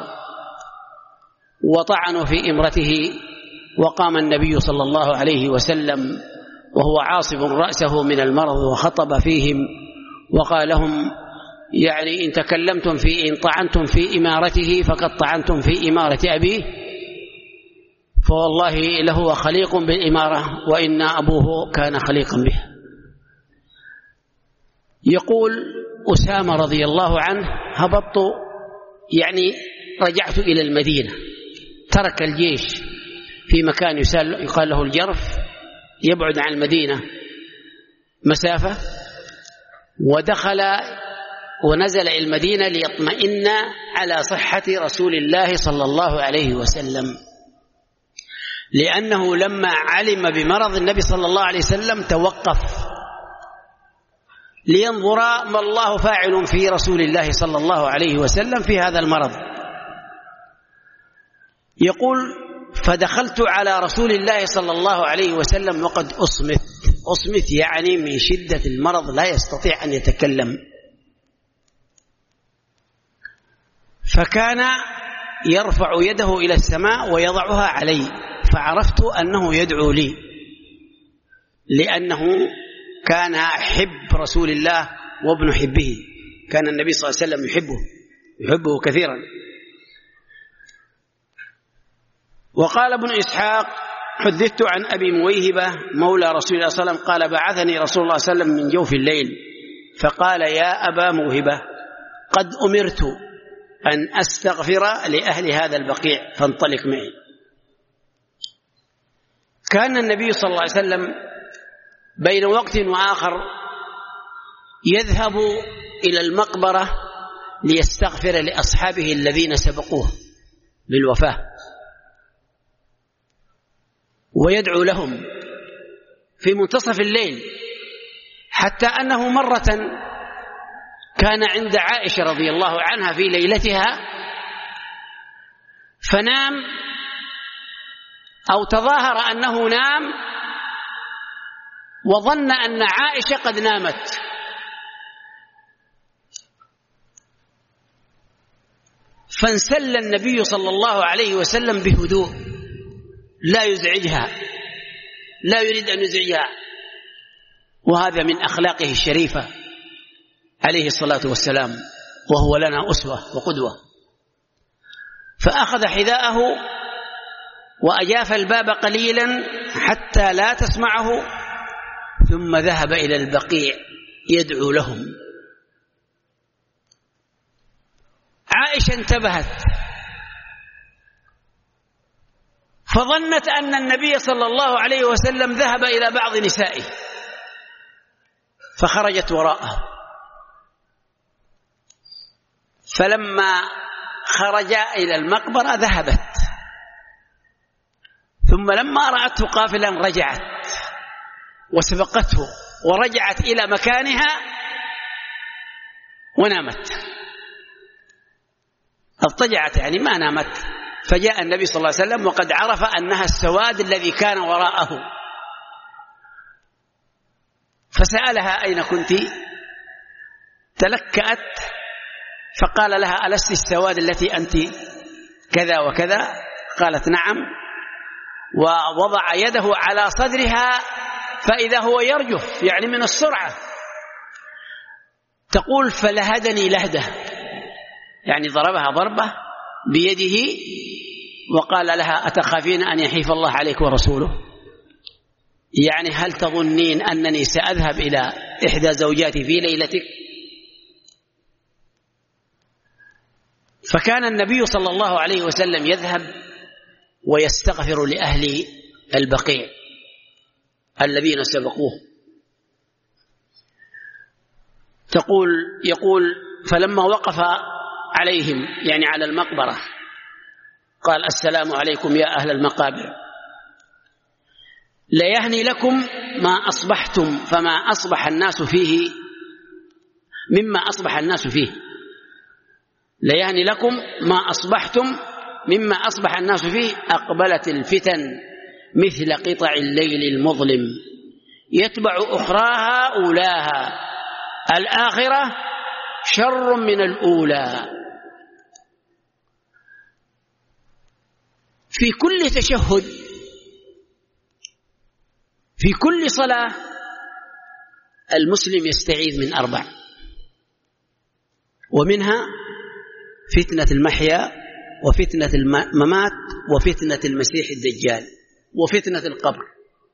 وطعنوا في إمرته، وقام النبي صلى الله عليه وسلم وهو عاصب رأسه من المرض وخطب فيهم وقال لهم: يعني إن تكلمتم إن طعنتم في إمارته فقد طعنتم في إمارة أبيه، فوالله له خليق بالإمارة وإن أبوه كان خليقا بها. يقول أسامة رضي الله عنه: هبطت يعني رجعت إلى المدينة، ترك الجيش في مكان يقال له الجرف، يبعد عن المدينة مسافة، ودخل ونزل إلى المدينة ليطمئن على صحة رسول الله صلى الله عليه وسلم، لأنه لما علم بمرض النبي صلى الله عليه وسلم توقف لينظر ما الله فاعل في رسول الله صلى الله عليه وسلم في هذا المرض. يقول: فدخلت على رسول الله صلى الله عليه وسلم وقد أصمت يعني من شدة المرض لا يستطيع أن يتكلم، فكان يرفع يده إلى السماء ويضعها علي، فعرفت أنه يدعو لي، لأنه كان حب رسول الله وابن حبه، كان النبي صلى الله عليه وسلم يحبه كثيرا. وقال ابن إسحاق: حدثت عن أبي مويهبة مولى رسول الله صلى الله عليه وسلم قال: بعثني رسول الله صلى الله عليه وسلم من جوف الليل فقال: يا أبا موهبة قد أمرت أن أستغفر لأهل هذا البقيع فانطلق معي. كان النبي صلى الله عليه وسلم بين وقت وآخر يذهب إلى المقبرة ليستغفر لأصحابه الذين سبقوه بالوفاة ويدعو لهم في منتصف الليل، حتى أنه مرة كان عند عائشة رضي الله عنها في ليلتها فنام أو تظاهر أنه نام وظن أن عائشة قد نامت، فانسل النبي صلى الله عليه وسلم بهدوء لا يزعجها، لا يريد أن يزعجها، وهذا من أخلاقه الشريفة عليه الصلاة والسلام، وهو لنا أسوة وقدوة. فأخذ حذاءه وأجاف الباب قليلا حتى لا تسمعه، ثم ذهب إلى البقيع يدعو لهم. عائشة انتبهت فظنت أن النبي صلى الله عليه وسلم ذهب إلى بعض نسائه، فخرجت وراءه. فلما خرج إلى المقبرة ذهبت، ثم لما رأته قافلا رجعت وسبقته ورجعت إلى مكانها ونامت، اضطجعت يعني ما نامت. فجاء النبي صلى الله عليه وسلم وقد عرف أنها السواد الذي كان وراءه، فسألها أين كنت؟ تلكأت فقال لها ألست السواد التي أنت كذا وكذا؟ قالت نعم، ووضع يده على صدرها فإذا هو يرجف يعني من السرعة. تقول فلهدني لهدة، يعني ضربها ضربة بيده وقال لها أتخافين أن يحيف الله عليك ورسوله؟ يعني هل تظنين أنني سأذهب إلى إحدى زوجاتي في ليلتك؟ فكان النبي صلى الله عليه وسلم يذهب ويستغفر لأهل البقيع الذين سبقوه. يقول فلما وقف عليهم يعني على المقبرة قال السلام عليكم يا أهل المقابر، ليهني لكم ما أصبحتم فما أصبح الناس فيه مما أصبح الناس فيه، ليهني لكم ما أصبحتم مما أصبح الناس فيه. أقبلت الفتن مثل قطع الليل المظلم، يتبع أخراها أولاها، الآخرة شر من الأولى. في كل تشهد في كل صلاة المسلم يستعيذ من 4، ومنها فتنة المحيا وفتنة الممات وفتنة المسيح الدجال وفتنة القبر.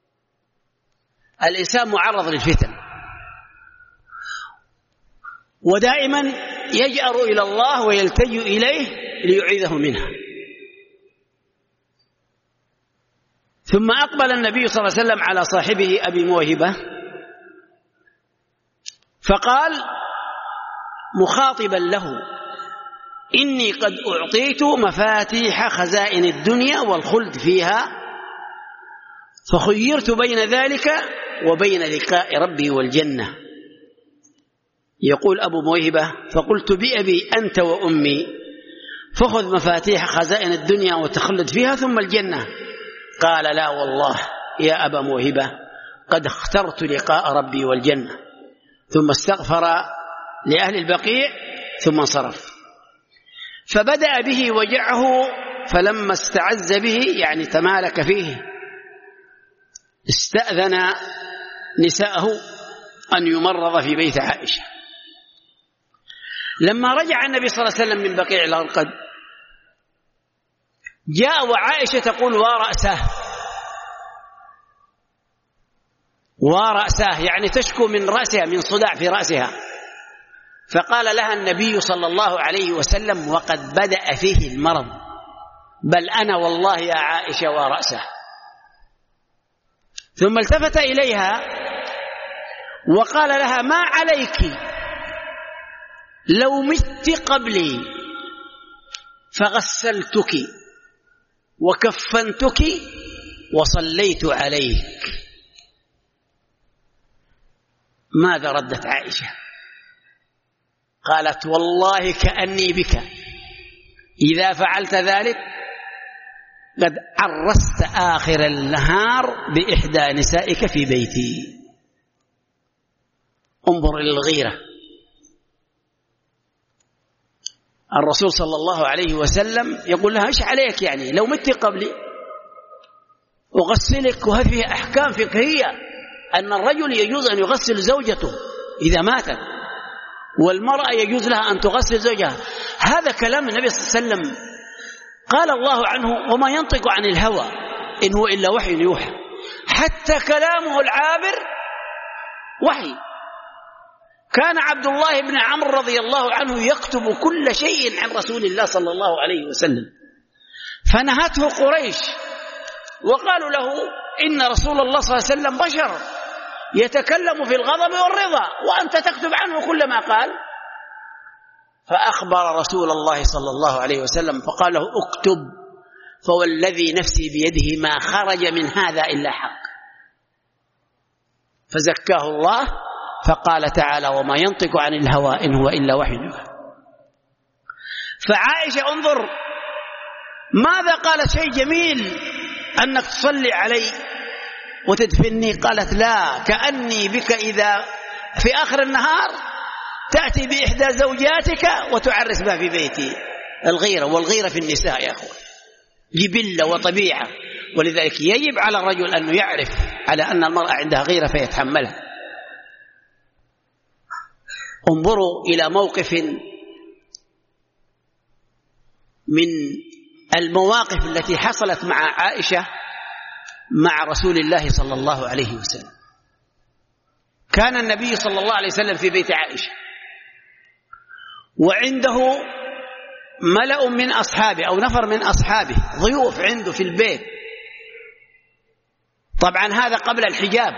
الإنسان معرض للفتن، ودائما يجأر إلى الله ويلتجئ إليه ليعيذه منها. ثم أقبل النبي صلى الله عليه وسلم على صاحبه أبي موهبة فقال مخاطبا له إني قد أعطيت مفاتيح خزائن الدنيا والخلد فيها، فخيرت بين ذلك وبين لقاء ربي والجنة. يقول أبو موهبة فقلت بأبي أنت وأمي فخذ مفاتيح خزائن الدنيا وتخلد فيها ثم الجنة. قال لا والله يا أبا موهبة قد اخترت لقاء ربي والجنة. ثم استغفر لأهل البقيع ثم انصرف. فبدأ به وجعه، فلما استعز به يعني تمالك فيه استأذن نساءه أن يمرض في بيت عائشة. لما رجع النبي صلى الله عليه وسلم من بقيع الغرقد جاء وعائشة تقول ورأساه يعني تشكو من رأسها من صداع في رأسها. فقال لها النبي صلى الله عليه وسلم وقد بدأ فيه المرض بل أنا والله يا عائشة ورأسه. ثم التفت إليها وقال لها ما عليك لو مت قبلي فغسلتك وكفنتك وصليت عليك. ماذا ردت عائشة؟ قالت والله كأني بك إذا فعلت ذلك قد عرست آخر النهار بإحدى نسائك في بيتي. انظر إلى الغيرة. الرسول صلى الله عليه وسلم يقول لها ايش عليك يعني لو مت قبلي أغسلك. وهذه فيها أحكام فقهية أن الرجل يجوز أن يغسل زوجته إذا ماتت، والمرأة يجوز لها أن تغسل زوجها. هذا كلام النبي صلى الله عليه وسلم قال الله عنه وما ينطق عن الهوى إن هو إلا وحي يوحى. حتى كلامه العابر وحي. كان عبد الله بن عمرو رضي الله عنه يكتب كل شيء عن رسول الله صلى الله عليه وسلم، فنهته قريش وقالوا له إن رسول الله صلى الله عليه وسلم بشر يتكلم في الغضب والرضا وأنت تكتب عنه كل ما قال. فأخبر رسول الله صلى الله عليه وسلم فقال له اكتب فوالذي نفسي بيده ما خرج من هذا إلا حق. فزكاه الله فقال تعالى وما ينطق عن الهوى إن هو إلا وحي يوحى. فعائشة انظر ماذا قالت، شيء جميل أنك تصلي علي وتدفني، قالت لا كأني بك إذا في آخر النهار تأتي بإحدى زوجاتك وتعرس بها في بيتي. الغيرة، والغيرة في النساء يا أخوة جبلة وطبيعة، ولذلك يجب على الرجل أن يعرف على أن المرأة عندها غيرة فيتحملها. انظروا إلى موقف من المواقف التي حصلت مع عائشة مع رسول الله صلى الله عليه وسلم. كان النبي صلى الله عليه وسلم في بيت عائشة وعنده ملأ من أصحابه أو نفر من أصحابه ضيوف عنده في البيت. طبعا هذا قبل الحجاب.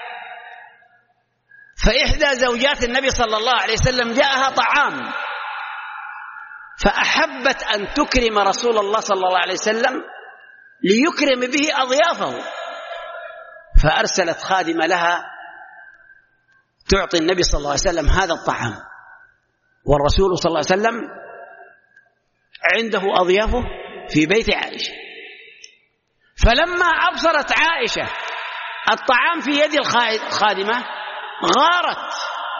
فإحدى زوجات النبي صلى الله عليه وسلم جاءها طعام فأحبت أن تكرم رسول الله صلى الله عليه وسلم ليكرم به أضيافه، فأرسلت خادمة لها تعطي النبي صلى الله عليه وسلم هذا الطعام، والرسول صلى الله عليه وسلم عنده أضيافه في بيت عائشة. فلما أبصرت عائشة الطعام في يد الخادمة غارت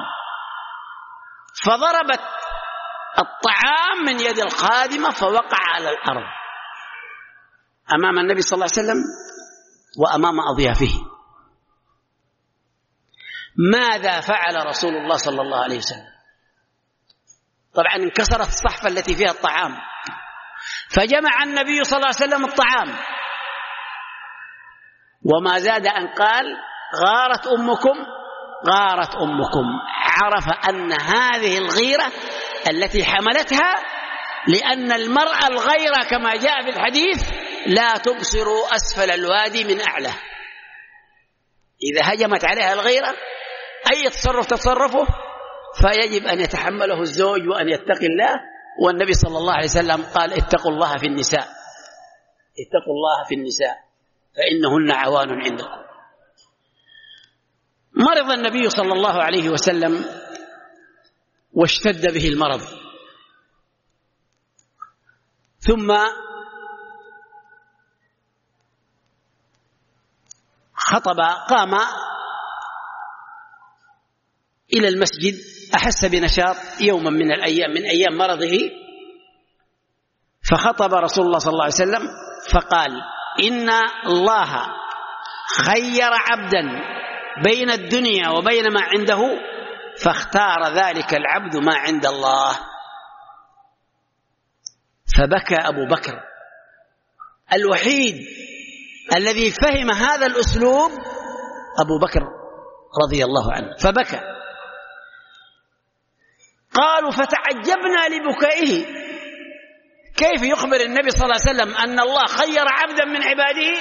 فضربت الطعام من يد الخادمة فوقع على الأرض أمام النبي صلى الله عليه وسلم وأمام أضيافه. ماذا فعل رسول الله صلى الله عليه وسلم؟ طبعا انكسرت الصحفة التي فيها الطعام، فجمع النبي صلى الله عليه وسلم الطعام وما زاد أن قال غارت أمكم غارت أمكم. عرف أن هذه الغيرة التي حملتها لأن المرأة الغيرة كما جاء في الحديث لا تبصر أسفل الوادي من أعلى. إذا هجمت عليها الغيرة أي تصرف تصرفه فيجب أن يتحمله الزوج وأن يتقي الله. والنبي صلى الله عليه وسلم قال اتقوا الله في النساء، اتقوا الله في النساء فإنهن عوان عندكم. مرض النبي صلى الله عليه وسلم واشتد به المرض، ثم قام إلى المسجد، أحس بنشاط يوما من الأيام من أيام مرضه، فخطب رسول الله صلى الله عليه وسلم فقال إن الله خير عبدا بين الدنيا وبين ما عنده فاختار ذلك العبد ما عند الله. فبكى أبو بكر الوحيد الذي فهم هذا الأسلوب، أبو بكر رضي الله عنه، فبكى. قالوا فتعجبنا لبكائه، كيف يخبر النبي صلى الله عليه وسلم أن الله خير عبدا من عباده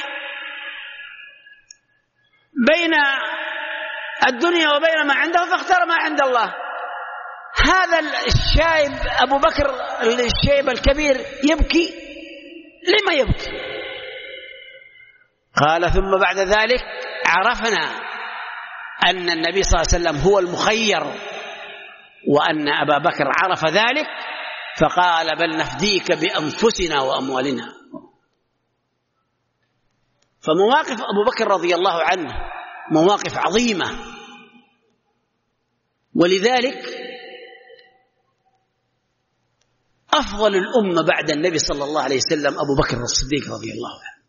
بين الدنيا وبين ما عنده فاختار ما عند الله؟ هذا الشايب أبو بكر الشيب الكبير يبكي، لما يبكي؟ قال ثم بعد ذلك عرفنا أن النبي صلى الله عليه وسلم هو المخير وأن أبا بكر عرف ذلك، فقال بل نفديك بأنفسنا وأموالنا. فمواقف أبو بكر رضي الله عنه مواقف عظيمة، ولذلك أفضل الأمة بعد النبي صلى الله عليه وسلم أبو بكر الصديق رضي الله عنه.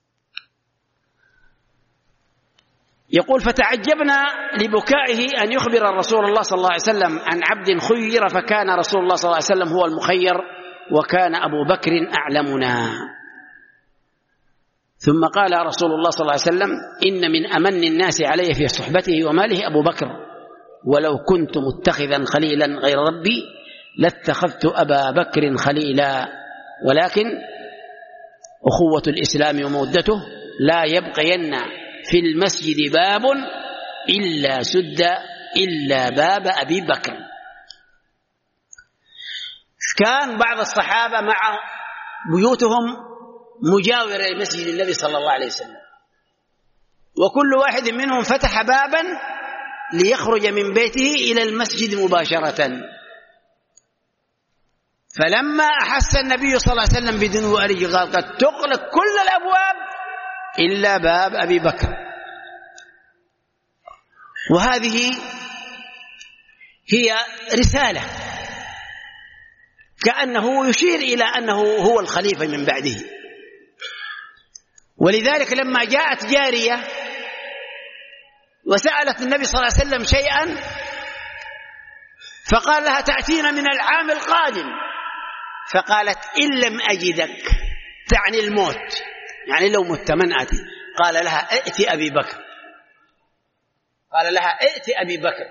يقول: فتعجبنا لبكائه أن يخبر رسول الله صلى الله عليه وسلم عن عبد خير، فكان رسول الله صلى الله عليه وسلم هو المخير، وكان أبو بكر أعلمنا. ثم قال رسول الله صلى الله عليه وسلم: إن من أمن الناس علي في صحبته وماله أبو بكر، ولو كنت متخذا خليلا غير ربي لاتخذت أبا بكر خليلا، ولكن أخوة الإسلام ومودته لا يبقين في المسجد باب إلا سد إلا باب أبي بكر. كان بعض الصحابة مع بيوتهم مجاورة لمسجد النبي صلى الله عليه وسلم، وكل واحد منهم فتح بابا ليخرج من بيته إلى المسجد مباشرة. فلما أحس النبي صلى الله عليه وسلم بدنو أرجه قال: قد تغلق كل الأبواب إلا باب أبي بكر. وهذه هي رسالة، كأنه يشير إلى أنه هو الخليفة من بعده. ولذلك لما جاءت جارية وسألت النبي صلى الله عليه وسلم شيئا فقال لها: تأتينا من العام القادم، فقالت: إن لم أجدك، تعني الموت، يعني لو مت من آتي. قال لها: ائتي أبي بكر، قال لها: ائتي أبي بكر.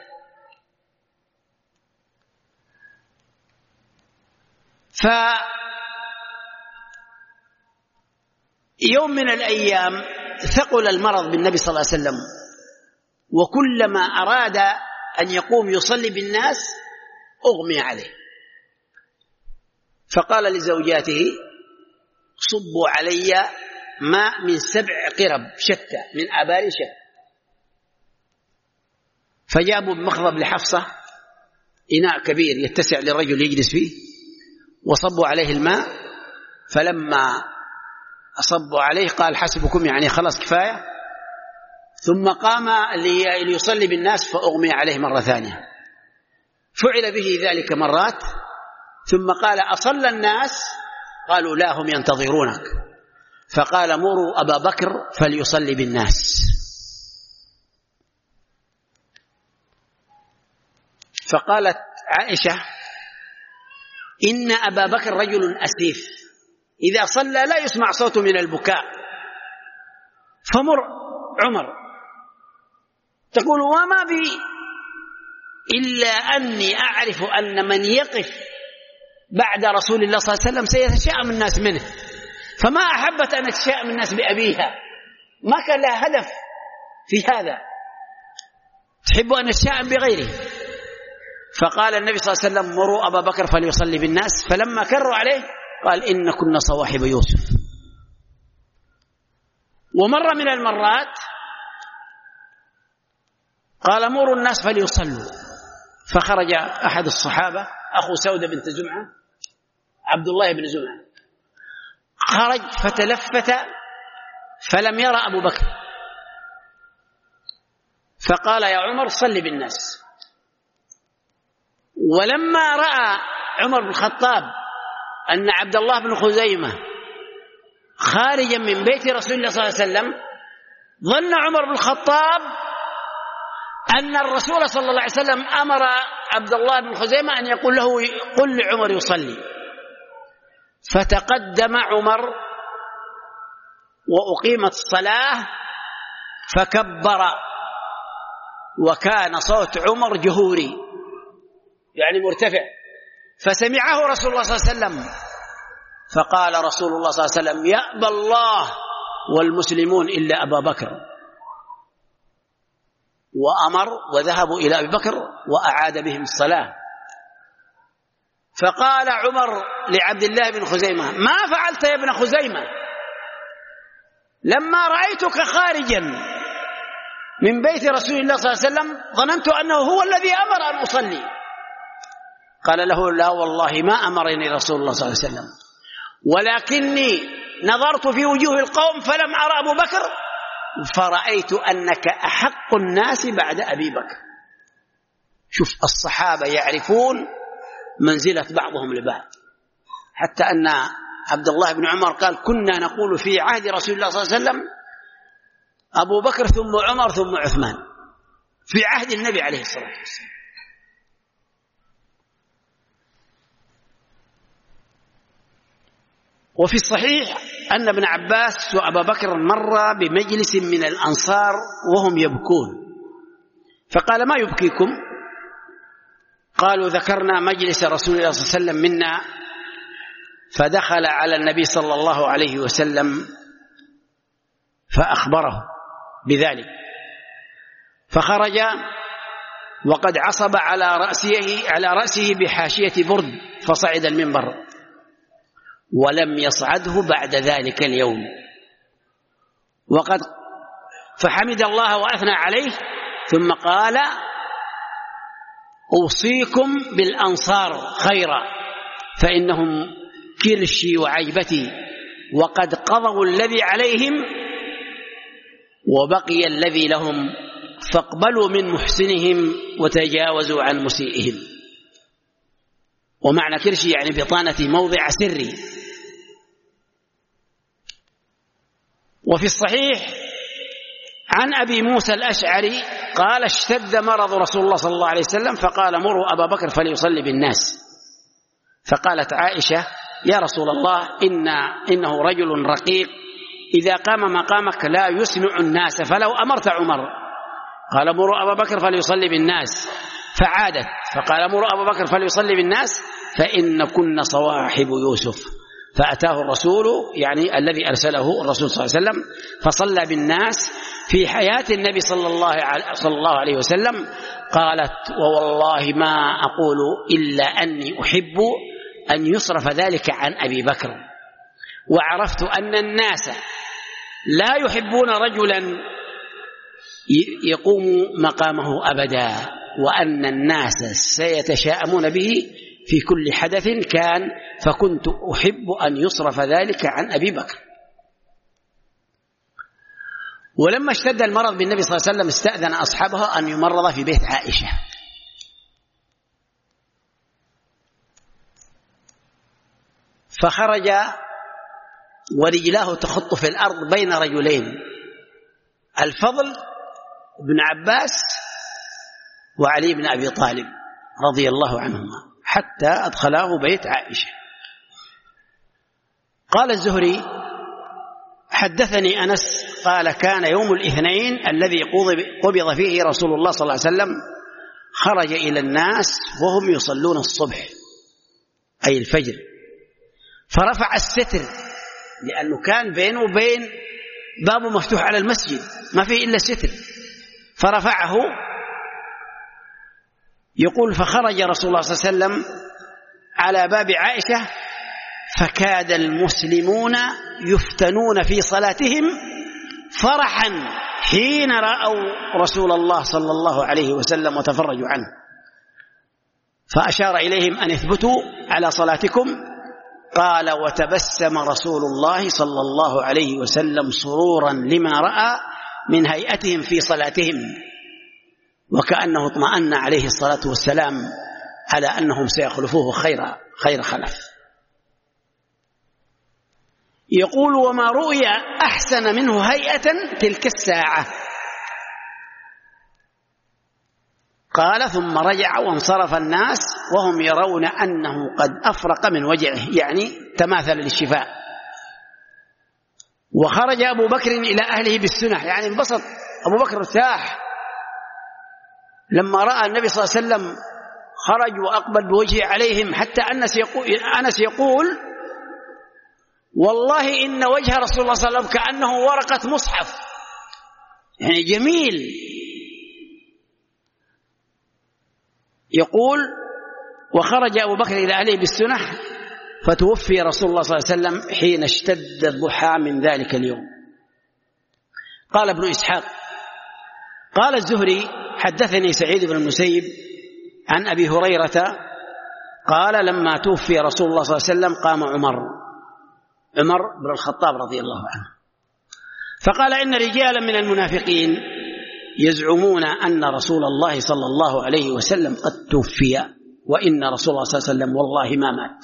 يوم من الأيام ثقل المرض بالنبي صلى الله عليه وسلم، وكلما أراد أن يقوم يصلي بالناس أغمي عليه، فقال لزوجاته: صبوا علي ماء من 7 قرب شتى، من آبار شتى. فجابوا بمخضب لحفصة إناء كبير يتسع للرجل يجلس فيه، وصبوا عليه الماء. فلما أصبوا عليه قال: حسبكم، يعني خلاص كفاية. ثم قام ليصلي بالناس فأغمي عليه مرة ثانية. فعل به ذلك مرات، ثم قال: أصلى الناس؟ قالوا: لا، هم ينتظرونك. فقال: مروا أبا بكر فليصلي بالناس. فقالت عائشة: إن أبا بكر رجل أسيف، إذا صلى لا يسمع صوته من البكاء، فمر عمر. تقول: وما بي إلا أني أعرف أن من يقف بعد رسول الله صلى الله عليه وسلم سيتشائم الناس منه، فما أحبت أن تشائم الناس بأبيها، ما كان لها هدف في هذا، تحب أن تشائم بغيره. فقال النبي صلى الله عليه وسلم: مروا أبا بكر فليصلي بالناس. فلما كروا عليه قال: إن كنا صواحب يوسف. ومرة من المرات قال: مروا الناس فليصلوا. فخرج أحد الصحابة أخو سودة بنت زمعة، عبد الله بن زمعة، خرج فتلفت فلم يرى أبو بكر، فقال: يا عمر صل بالناس. ولما رأى عمر بن الخطاب أن عبد الله بن خزيمة خارجا من بيت رسول الله صلى الله عليه وسلم، ظن عمر بن الخطاب أن الرسول صلى الله عليه وسلم أمر عبد الله بن خزيمة أن يقول له: قل لعمر يصلي. فتقدم عمر وأقيمت الصلاة فكبر، وكان صوت عمر جهوري يعني مرتفع، فسمعه رسول الله صلى الله عليه وسلم. فقال رسول الله صلى الله عليه وسلم: يأبى الله والمسلمون إلا أبا بكر. وأمر وذهبوا إلى أبي بكر وأعاد بهم الصلاة. فقال عمر لعبد الله بن خزيمة: ما فعلت يا ابن خزيمة؟ لما رأيتك خارجا من بيت رسول الله صلى الله عليه وسلم ظننت أنه هو الذي أمر أن أصلي. قال له: لا والله ما أمرني رسول الله صلى الله عليه وسلم، ولكني نظرت في وجوه القوم فلم أرى أبو بكر، فرأيت أنك أحق الناس بعد أبي بكر. شوف الصحابة يعرفون منزلة بعضهم لبعض، حتى أن عبد الله بن عمر قال كنا نقول في عهد رسول الله صلى الله عليه وسلم أبو بكر ثم عمر ثم عثمان، في عهد النبي عليه الصلاة والسلام. وفي الصحيح أن ابن عباس وأبا بكر مر بمجلس من الأنصار وهم يبكون، فقال: ما يبكيكم؟ قالوا: ذكرنا مجلس رسول الله صلى الله عليه وسلم منا، فدخل على النبي صلى الله عليه وسلم فأخبره بذلك، فخرج وقد عصب على رأسه بحاشية برد، فصعد المنبر ولم يصعده بعد ذلك اليوم، فحمد الله وأثنى عليه، ثم قال: أوصيكم بالأنصار خيرا، فإنهم كرشي وعيبتي، وقد قضوا الذي عليهم وبقي الذي لهم، فاقبلوا من محسنهم وتجاوزوا عن مسيئهم. ومعنى كرشي يعني بطانة موضع سري. وفي الصحيح عن أبي موسى الأشعري قال: اشتد مرض رسول الله صلى الله عليه وسلم، فقال: مروا أبا بكر فليصلي بالناس. فقالت عائشة: يا رسول الله، إنه رجل رقيق، إذا قام مقامك لا يسمع الناس، فلو أمرت عمر. قال: مروا أبا بكر فليصلي بالناس. فعادت فقال: مروا أبا بكر فليصلي بالناس، فإن كن صواحب يوسف. فأتاه الرسول، يعني الذي أرسله الرسول صلى الله عليه وسلم، فصلى بالناس في حياة النبي صلى الله عليه وسلم. قالت: ووالله ما أقول إلا أني أحب أن يصرف ذلك عن أبي بكر، وعرفت أن الناس لا يحبون رجلا يقوم مقامه أبدا، وأن الناس سيتشاءمون به في كل حدث كان، فكنت أحب أن يصرف ذلك عن أبي بكر. ولما اشتد المرض بالنبي صلى الله عليه وسلم استأذن أصحابه أن يمرض في بيت عائشة، فخرج ورجلاه تخط في الأرض بين رجلين، الفضل بن عباس وعلي بن أبي طالب رضي الله عنهما، حتى أدخلاه بيت عائشة. قال الزهري: حدثني أنس قال: كان يوم الاثنين الذي قبض فيه رسول الله صلى الله عليه وسلم، خرج إلى الناس وهم يصلون الصبح أي الفجر، فرفع الستر، لأنه كان بينه وبين بابه مفتوح على المسجد، ما فيه إلا ستر، فرفعه. يقول: فخرج رسول الله صلى الله عليه وسلم على باب عائشة، فكاد المسلمون يفتنون في صلاتهم فرحا حين رأوا رسول الله صلى الله عليه وسلم وتفرجوا عنه، فأشار إليهم أن اثبتوا على صلاتكم. قال: وتبسم رسول الله صلى الله عليه وسلم سرورا لما رأى من هيئتهم في صلاتهم، وكأنه اطمأن عليه الصلاة والسلام على أنهم سيخلفوه خير خلف. يقول: وما رؤي أحسن منه هيئة تلك الساعة. قال: ثم رجع وانصرف الناس وهم يرون أنه قد أفرق من وجعه، يعني تماثل للشفاء. وخرج أبو بكر إلى أهله بالسنة، يعني انبسط أبو بكر ارتاح لما رأى النبي صلى الله عليه وسلم خرج وأقبل بوجهه عليهم، حتى أنس يقول: والله إن وجه رسول الله صلى الله عليه وسلم كأنه ورقة مصحف، يعني جميل. يقول: وخرج أبو بكر إلى أهله بالسنة، فتوفي رسول الله صلى الله عليه وسلم حين اشتد الضحى من ذلك اليوم. قال ابن إسحاق: قال الزهري: حدثني سعيد بن المسيب عن أبي هريرة قال: لما توفي رسول الله صلى الله عليه وسلم قام عمر بن الخطاب رضي الله عنه، فقال: إن رجالا من المنافقين يزعمون أن رسول الله صلى الله عليه وسلم قد توفي، وإن رسول الله صلى الله عليه وسلم والله ما مات،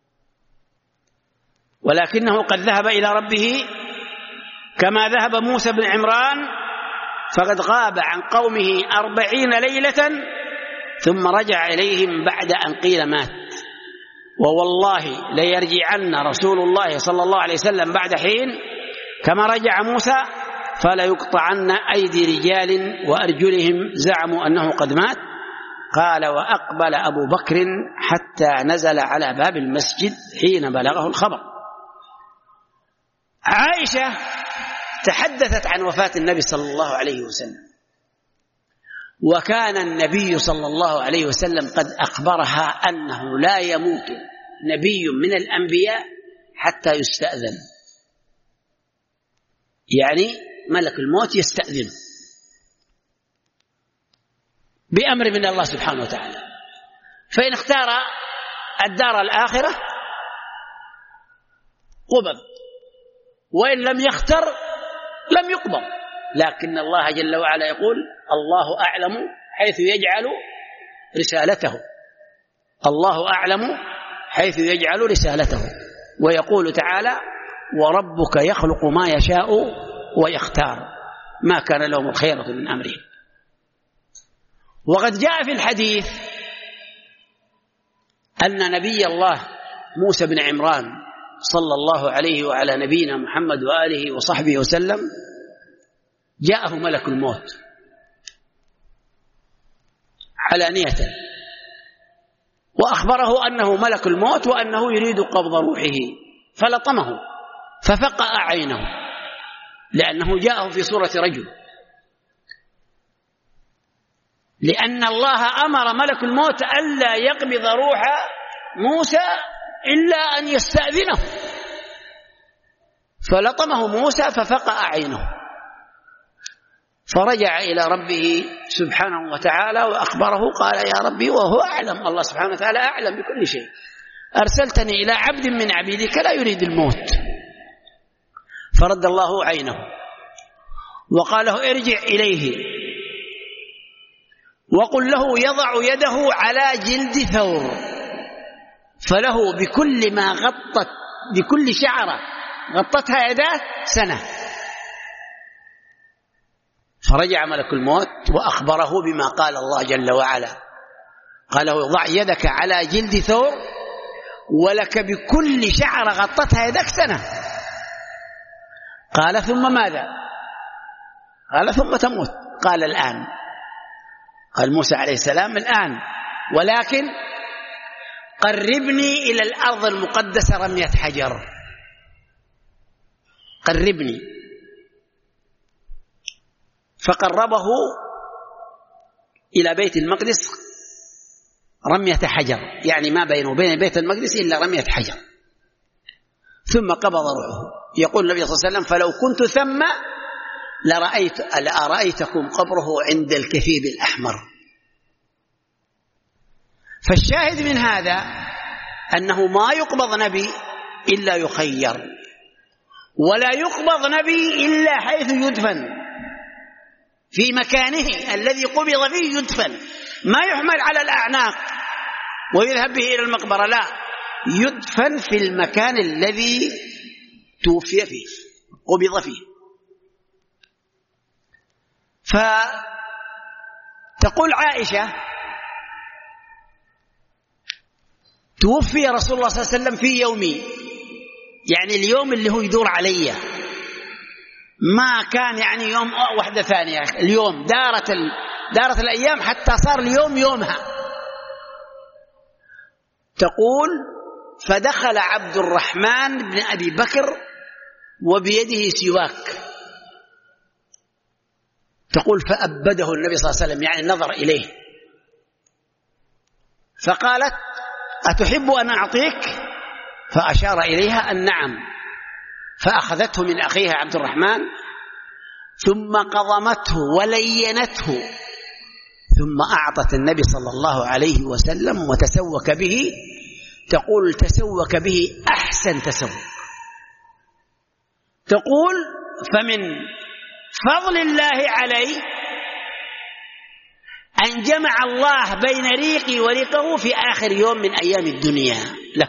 ولكنه قد ذهب إلى ربه كما ذهب موسى بن عمران، فقد غاب عن قومه 40 ليلة ثم رجع إليهم بعد أن قيل مات. ووالله ليرجعن رسول الله صلى الله عليه وسلم بعد حين كما رجع موسى، فلا يقطعن أيدي رجال وأرجلهم زعموا أنه قد مات. قال: وأقبل أبو بكر حتى نزل على باب المسجد حين بلغه الخبر. عائشة تحدثت عن وفاة النبي صلى الله عليه وسلم، وكان النبي صلى الله عليه وسلم قد أخبرها أنه لا يموت نبي من الأنبياء حتى يستأذن، يعني ملك الموت يستأذن بأمر من الله سبحانه وتعالى، فإن اختار الدار الآخرة قبض، وإن لم يختر لم يقبض. لكن الله جل وعلا يقول: الله أعلم حيث يجعل رسالته، الله أعلم حيث يجعل رسالته. ويقول تعالى: وربك يخلق ما يشاء ويختار ما كان لهم الخيرة من أمرهم. وقد جاء في الحديث أن نبي الله موسى بن عمران صلى الله عليه وعلى نبينا محمد وآله وصحبه وسلم جاءه ملك الموت علانية، وأخبره أنه ملك الموت وأنه يريد قبض روحه، فلطمه ففقأ عينه، لأنه جاءه في صورة رجل، لأن الله أمر ملك الموت ألا يقبض روح موسى إلا أن يستأذنه، فلطمه موسى ففقأ عينه، فرجع إلى ربه سبحانه وتعالى وأخبره، قال: يا ربي وهو أعلم، الله سبحانه وتعالى أعلم بكل شيء، أرسلتني إلى عبد من عبيدك لا يريد الموت. فرد الله عينه وقال له: ارجع إليه وقل له يضع يده على جلد ثور، فله بكل ما غطت، بكل شعرة غطتها يداه سنة. فرجع ملك الموت وأخبره بما قال الله جل وعلا، قال له: ضع يدك على جلد ثور ولك بكل شعرة غطتها يدك سنة. قال: ثم ماذا؟ قال: ثم تموت. قال: الآن. قال موسى عليه السلام: الآن، ولكن قربني إلى الأرض المقدسة رمية حجر، قربني. فقربه إلى بيت المقدس رمية حجر، يعني ما بينه وبين بيت المقدس إلا رمية حجر، ثم قبض روحه. يقول النبي صلى الله عليه وسلم: فلو كنت ثم لأرأيتكم قبره عند الكثيب الأحمر. فالشاهد من هذا أنه ما يقبض نبي إلا يخير، ولا يقبض نبي إلا حيث يدفن، في مكانه الذي قبض فيه يدفن، ما يحمل على الأعناق ويذهب به إلى المقبرة، لا، يدفن في المكان الذي توفي فيه، قبض فيه. فتقول عائشة: توفي رسول الله صلى الله عليه وسلم في يومي، يعني اليوم اللي هو يدور علي، ما كان يعني يوم واحدة ثانية، اليوم دارت الأيام حتى صار اليوم يومها. تقول: فدخل عبد الرحمن بن أبي بكر وبيده سواك. تقول: فأبده النبي صلى الله عليه وسلم، يعني نظر إليه، فقالت: أتحب أن أعطيك؟ فأشار إليها أن نعم، فأخذته من أخيها عبد الرحمن ثم قضمته ولينته، ثم أعطت النبي صلى الله عليه وسلم وتسوك به. تقول: تسوك به أحسن تسوك. تقول: فمن فضل الله علي أن جمع الله بين ريقي وريقه في آخر يوم من أيام الدنيا له،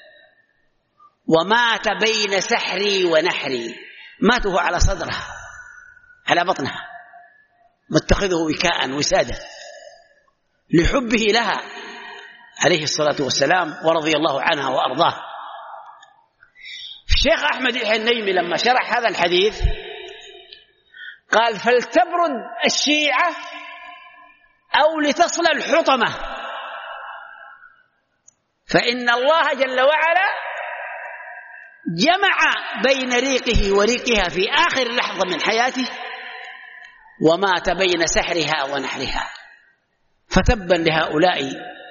ومات بين سحري ونحري، ماته على صدرها على بطنها متخذه وكاء وسادة لحبه لها عليه الصلاة والسلام ورضي الله عنها وأرضاه. الشيخ أحمد النجمي لما شرح هذا الحديث قال: فلتبرد الشيعة أو لتصل الحطمة، فإن الله جل وعلا جمع بين ريقه وريقها في آخر لحظة من حياته، ومات بين سحرها ونحرها. فتبا لهؤلاء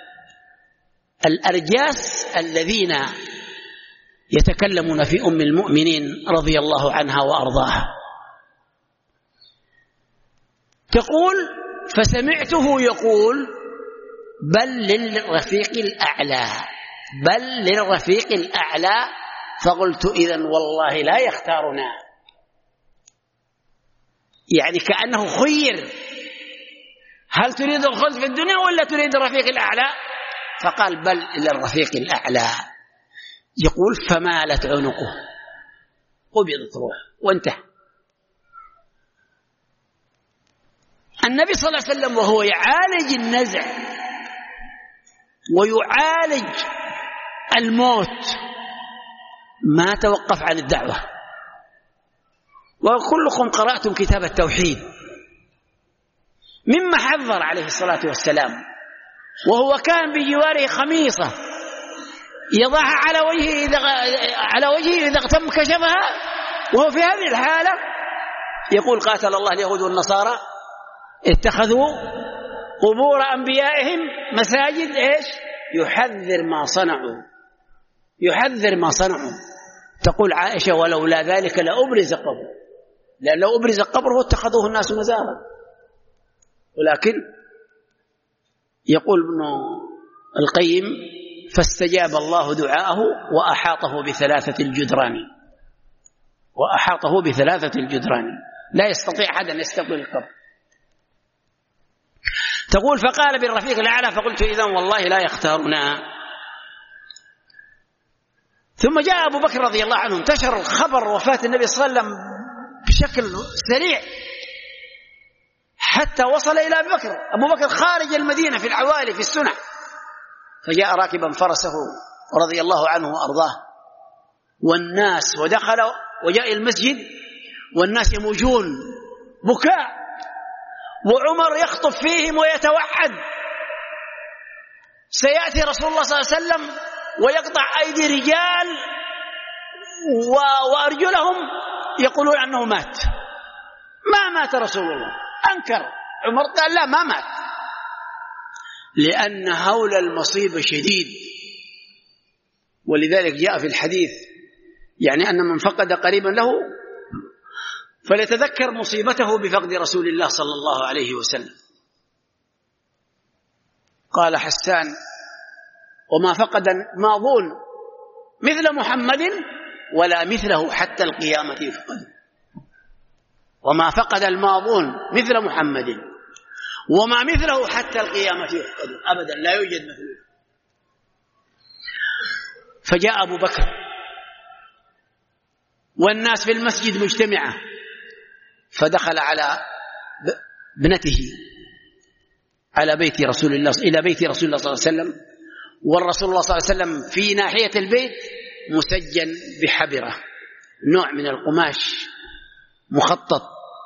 الأرجاس الذين يتكلمون في أم المؤمنين رضي الله عنها وأرضاها. تقول: فسمعته يقول: بل للرفيق الأعلى، بل للرفيق الأعلى. فقلت: إذن والله لا يختارنا. يعني كأنه خير، هل تريد الخلد في الدنيا ولا تريد الرفيق الأعلى؟ فقال: بل للرفيق الأعلى. يقول: فمالت عنقه، قبضت روح وانتهى. النبي صلى الله عليه وسلم وهو يعالج النزع ويعالج الموت ما توقف عن الدعوة. وكلكم قرأتم كتاب التوحيد، مما حذر عليه الصلاة والسلام وهو كان بجواره خميصة يضعها على وجهه إذا اغتم كشفها، وهو في هذه الحالة يقول: قاتل الله اليهود والنصارى اتخذوا قبور أنبيائهم مساجد. إيش؟ يحذر ما صنعوا، يحذر ما صنعوا. تقول عائشة: ولولا ذلك لأبرز قبره، لأن لو أبرز قبره اتخذوه الناس مزارا. ولكن يقول ابن القيم: فاستجاب الله دعاءه وأحاطه بثلاثة الجدران، وأحاطه بثلاثة الجدران، لا يستطيع أحد أن يستقبل القبر. تقول: فقال بالرفيق الأعلى، فقلت: إذن والله لا يختارنا. ثم جاء أبو بكر رضي الله عنه، انتشر خبر وفاة النبي صلى الله عليه وسلم بشكل سريع حتى وصل إلى أبي بكر. أبو بكر خارج المدينة في العوالي في السنة، فجاء راكبا فرسه رضي الله عنه وأرضاه والناس، ودخل وجاء المسجد والناس يموجون بكاء، وعمر يخطب فيهم ويتوعد: سيأتي رسول الله صلى الله عليه وسلم ويقطع أيدي رجال وأرجلهم يقولون أنه مات. ما مات رسول الله. أنكر عمر، قال: لا، ما مات، لأن هول المصيبة شديد. ولذلك جاء في الحديث يعني أن من فقد قريبا له فليتذكر مصيبته بفقد رسول الله صلى الله عليه وسلم. قال حسان: وما فقد ماضون مثل محمد ولا مثله حتى القيامة يفقد. وما فقد الماضون مثل محمد وما مثله حتى القيامة يفقد، أبدا لا يوجد مثله. فجاء أبو بكر والناس في المسجد مجتمعة، فدخل على ابنته على بيت رسول الله، إلى بيت رسول الله صلى الله عليه وسلم، والرسول الله صلى الله عليه وسلم في ناحية البيت مسجن بحبرة، نوع من القماش مخطط.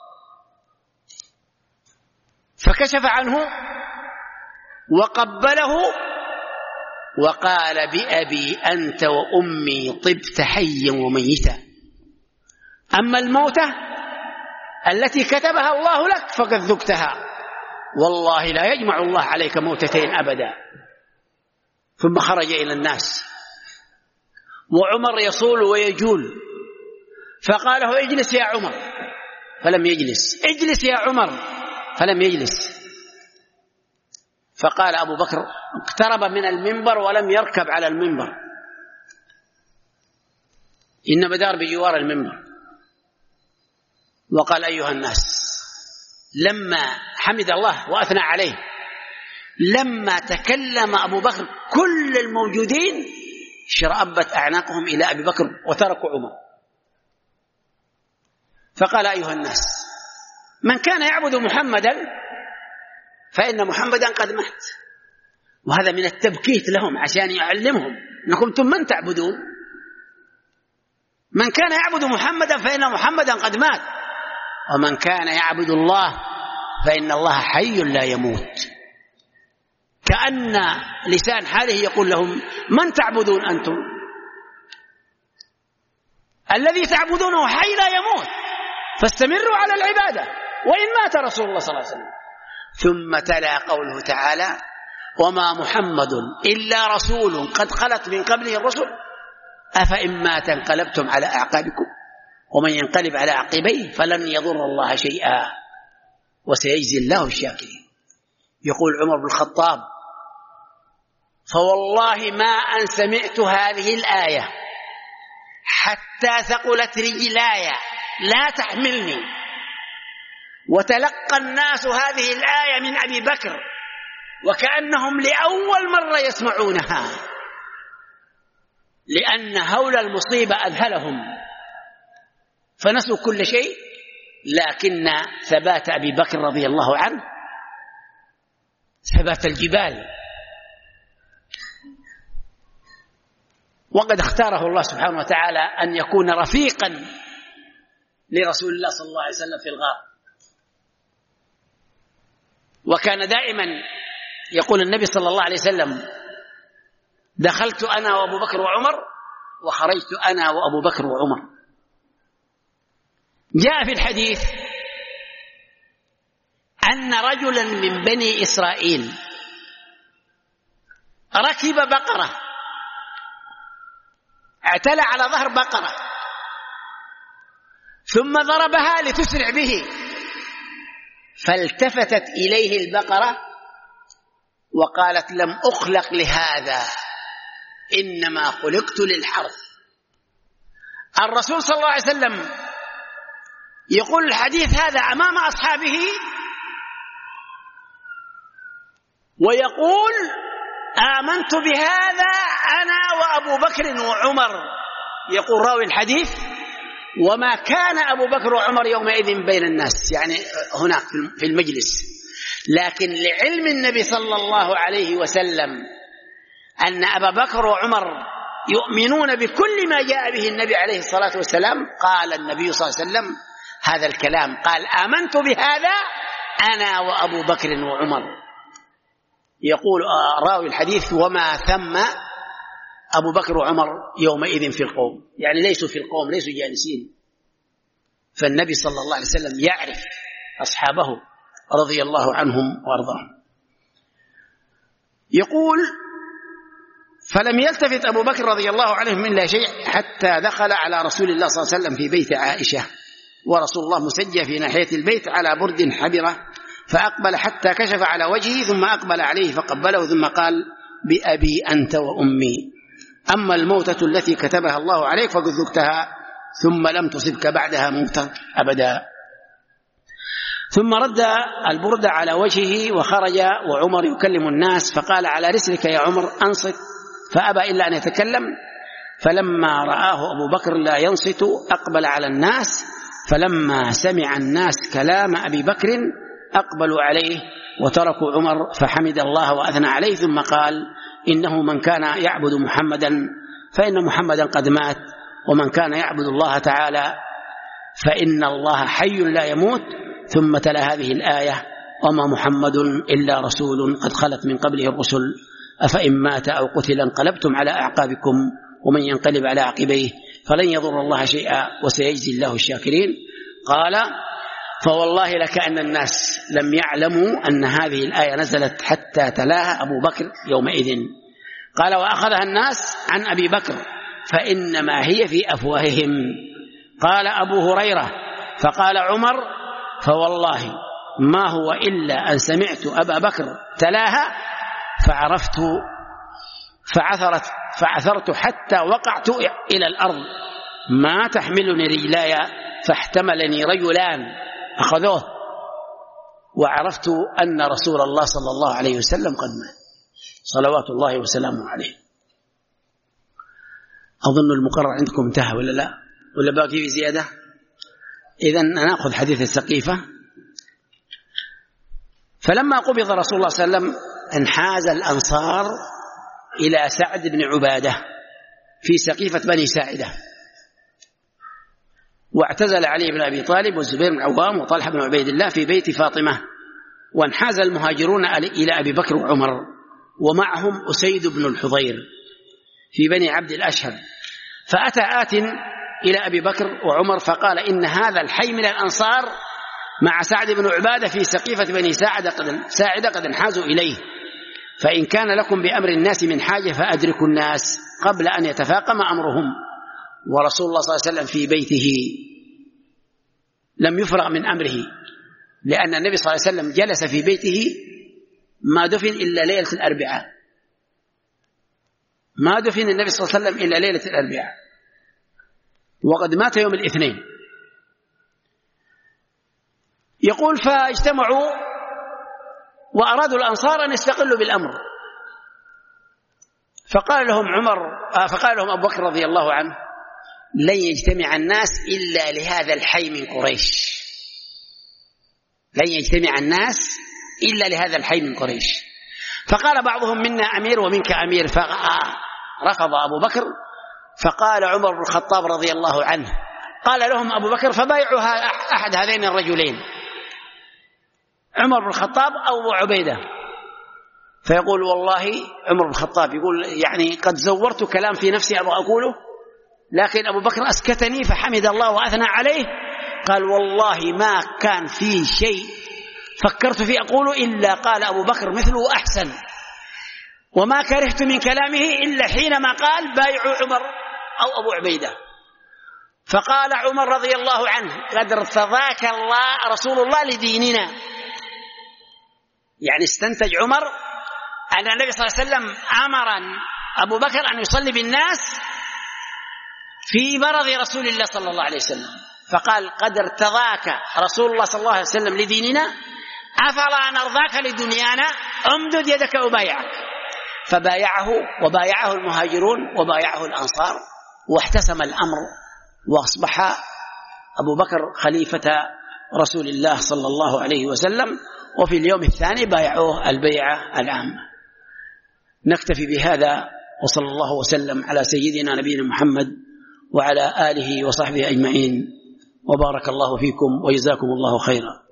فكشف عنه وقبله وقال: بأبي أنت وأمي طبت حيا وميتا، أما الموتة التي كتبها الله لك فقد ذقتها، والله لا يجمع الله عليك موتتين أبدا. ثم خرج إلى الناس وعمر يصول ويجول، فقال له: اجلس يا عمر، فلم يجلس. اجلس يا عمر، فلم يجلس. فقال أبو بكر، اقترب من المنبر ولم يركب على المنبر، إنما دار بجوار المنبر، وقال: أيها الناس، لما حمد الله وأثنى عليه لما تكلم أبو بكر كل الموجودين شرأبت أعناقهم إلى أبي بكر وتركوا عمر. فقال: أيها الناس، من كان يعبد محمدا فإن محمدا قد مات. وهذا من التبكيت لهم عشان يعلمهم أنكم أنتم من تعبدون. من كان يعبد محمدا فإن محمدا قد مات، ومن كان يعبد الله فإن الله حي لا يموت. كأن لسان حاله يقول لهم: من تعبدون أنتم؟ الذي تعبدونه حي لا يموت، فاستمروا على العبادة وإن مات رسول الله صلى الله عليه وسلم. ثم تلا قوله تعالى: وما محمد إلا رسول قد خلت من قبله الرسل أفإن مات انقلبتم على أعقابكم ومن ينقلب على عقبيه فلن يضر الله شيئا وسيجزي الله الشاكرين. يقول عمر بن الخطاب: فوالله ما أن سمعت هذه الآية حتى ثقلت رجلاي لا تحملني، وتلقى الناس هذه الآية من أبي بكر وكأنهم لأول مرة يسمعونها، لأن هول المصيبة أذهلهم فنسوا كل شيء، لكن ثبات أبي بكر رضي الله عنه ثبات الجبال. وقد اختاره الله سبحانه وتعالى أن يكون رفيقا لرسول الله صلى الله عليه وسلم في الغار. وكان دائما يقول النبي صلى الله عليه وسلم: دخلت أنا وأبو بكر وعمر وخرجت أنا وأبو بكر وعمر. جاء في الحديث أن رجلا من بني إسرائيل ركب بقرة، اعتلى على ظهر بقرة ثم ضربها لتسرع به، فالتفتت إليه البقرة وقالت: لم أخلق لهذا، إنما خلقت للحرث. الرسول صلى الله عليه وسلم يقول الحديث هذا أمام أصحابه ويقول: آمنت بهذا أنا وأبو بكر وعمر. يقول راوي الحديث: وما كان أبو بكر وعمر يومئذ بين الناس، يعني هناك في المجلس، لكن لعلم النبي صلى الله عليه وسلم أن أبا بكر وعمر يؤمنون بكل ما جاء به النبي عليه الصلاة والسلام، قال النبي صلى الله عليه وسلم هذا الكلام، قال: آمنت بهذا أنا وأبو بكر وعمر. يقول راوي الحديث: وما ثم أبو بكر وعمر يومئذ في القوم، يعني ليسوا في القوم، ليسوا جالسين. فالنبي صلى الله عليه وسلم يعرف أصحابه رضي الله عنهم وارضاهم. يقول: فلم يلتفت أبو بكر رضي الله عنه من لا شيء حتى دخل على رسول الله صلى الله عليه وسلم في بيت عائشة، ورسول الله مسجى في ناحية البيت على برد حبرة، فأقبل حتى كشف على وجهه ثم أقبل عليه فقبله ثم قال: بأبي أنت وأمي، أما الموتة التي كتبها الله عليك فقد ذقتها ثم لم تصبك بعدها موتة أبدا. ثم رد البرد على وجهه وخرج وعمر يكلم الناس، فقال: على رسلك يا عمر، أنصت، فأبى إلا أن يتكلم. فلما رآه أبو بكر لا ينصت أقبل على الناس، فلما سمع الناس كلام أبي بكر أقبلوا عليه وتركوا عمر، فحمد الله وأثنى عليه، ثم قال: إنه من كان يعبد محمدا فإن محمدا قد مات، ومن كان يعبد الله تعالى فإن الله حي لا يموت. ثم تلا هذه الآية: وما محمد إلا رسول قد خلت من قبله الرسل أفإن مات أو قتل انقلبتم على أعقابكم ومن ينقلب على عقبيه فلن يضر الله شيئا وسيجزي الله الشاكرين. قال: فوالله لكأن الناس لم يعلموا أن هذه الآية نزلت حتى تلاها أبو بكر يومئذ. قال: وأخذها الناس عن أبي بكر فإنما هي في أفواههم. قال أبو هريرة: فقال عمر: فوالله ما هو إلا أن سمعت أبا بكر تلاها فعرفت فعثرت حتى وقعت إلى الأرض ما تحملني رجلاي، فاحتملني رجلان أخذوه وعرفت أن رسول الله صلى الله عليه وسلم قد مات صلوات الله وسلامه عليه. أظن المقرر عندكم انتهى ولا لا، ولا باقي في زيادة؟ إذن نأخذ حديث السقيفة. فلما قبض رسول الله صلى الله عليه وسلم انحاز الأنصار إلى سعد بن عبادة في سقيفة بني ساعدة، واعتزل علي بن أبي طالب والزبير بن عوام وطلحة بن عبيد الله في بيت فاطمة، وانحاز المهاجرون إلى أبي بكر وعمر، ومعهم أسيد بن الحضير في بني عبد الأشهر. فأتى آت إلى أبي بكر وعمر فقال إن هذا الحي من الأنصار مع سعد بن عبادة في سقيفة بني ساعدة قد انحازوا إليه، فإن كان لكم بأمر الناس من حاجة فأدركوا الناس قبل أن يتفاقم أمرهم. ورسول الله صلى الله عليه وسلم في بيته لم يفرغ من أمره، لأن النبي صلى الله عليه وسلم جلس في بيته ما دفن إلا ليلة الأربعاء، ما دفن النبي صلى الله عليه وسلم إلا ليلة الأربعاء، وقد مات يوم الاثنين. يقول فاجتمعوا وأرادوا الأنصار أن يستقلوا بالأمر، فقال لهم أبو بكر رضي الله عنه لن يجتمع الناس إلا لهذا الحي من قريش، لن يجتمع الناس إلا لهذا الحي من قريش. فقال بعضهم منا أمير ومنك أمير، فرفض أبو بكر. فقال عمر بن الخطاب رضي الله عنه قال لهم أبو بكر فبايعوا أحد هذين الرجلين، عمر بن الخطاب أو أبو عبيدة. فيقول والله عمر بن الخطاب يقول يعني قد زورت كلام في نفسي أبغى أقوله، لكن أبو بكر أسكتني فحمد الله وأثنى عليه. قال والله ما كان في شيء فكرت فيه أقوله إلا قال أبو بكر مثله أحسن، وما كرهت من كلامه إلا حينما قال بايعوا عمر أو أبو عبيدة. فقال عمر رضي الله عنه قد ارتضاك الله رسول الله لديننا، يعني استنتج عمر أن النبي صلى الله عليه وسلم أمر أبو بكر أن يصلي بالناس في مرض رسول الله صلى الله عليه وسلم، فقال قد ارتضاك رسول الله صلى الله عليه وسلم لديننا أفلا نرضاك لدنيانا امدد يدك أبايعك. فبايعه وبايعه المهاجرون وبايعه الأنصار، واحتسم الأمر، وأصبح أبو بكر خليفة رسول الله صلى الله عليه وسلم، وفي اليوم الثاني بايعوه البيعة العامة. نكتفي بهذا، وصلى الله وسلم على سيدنا نبينا محمد وعلى آله وصحبه أجمعين، وبارك الله فيكم وجزاكم الله خيرا.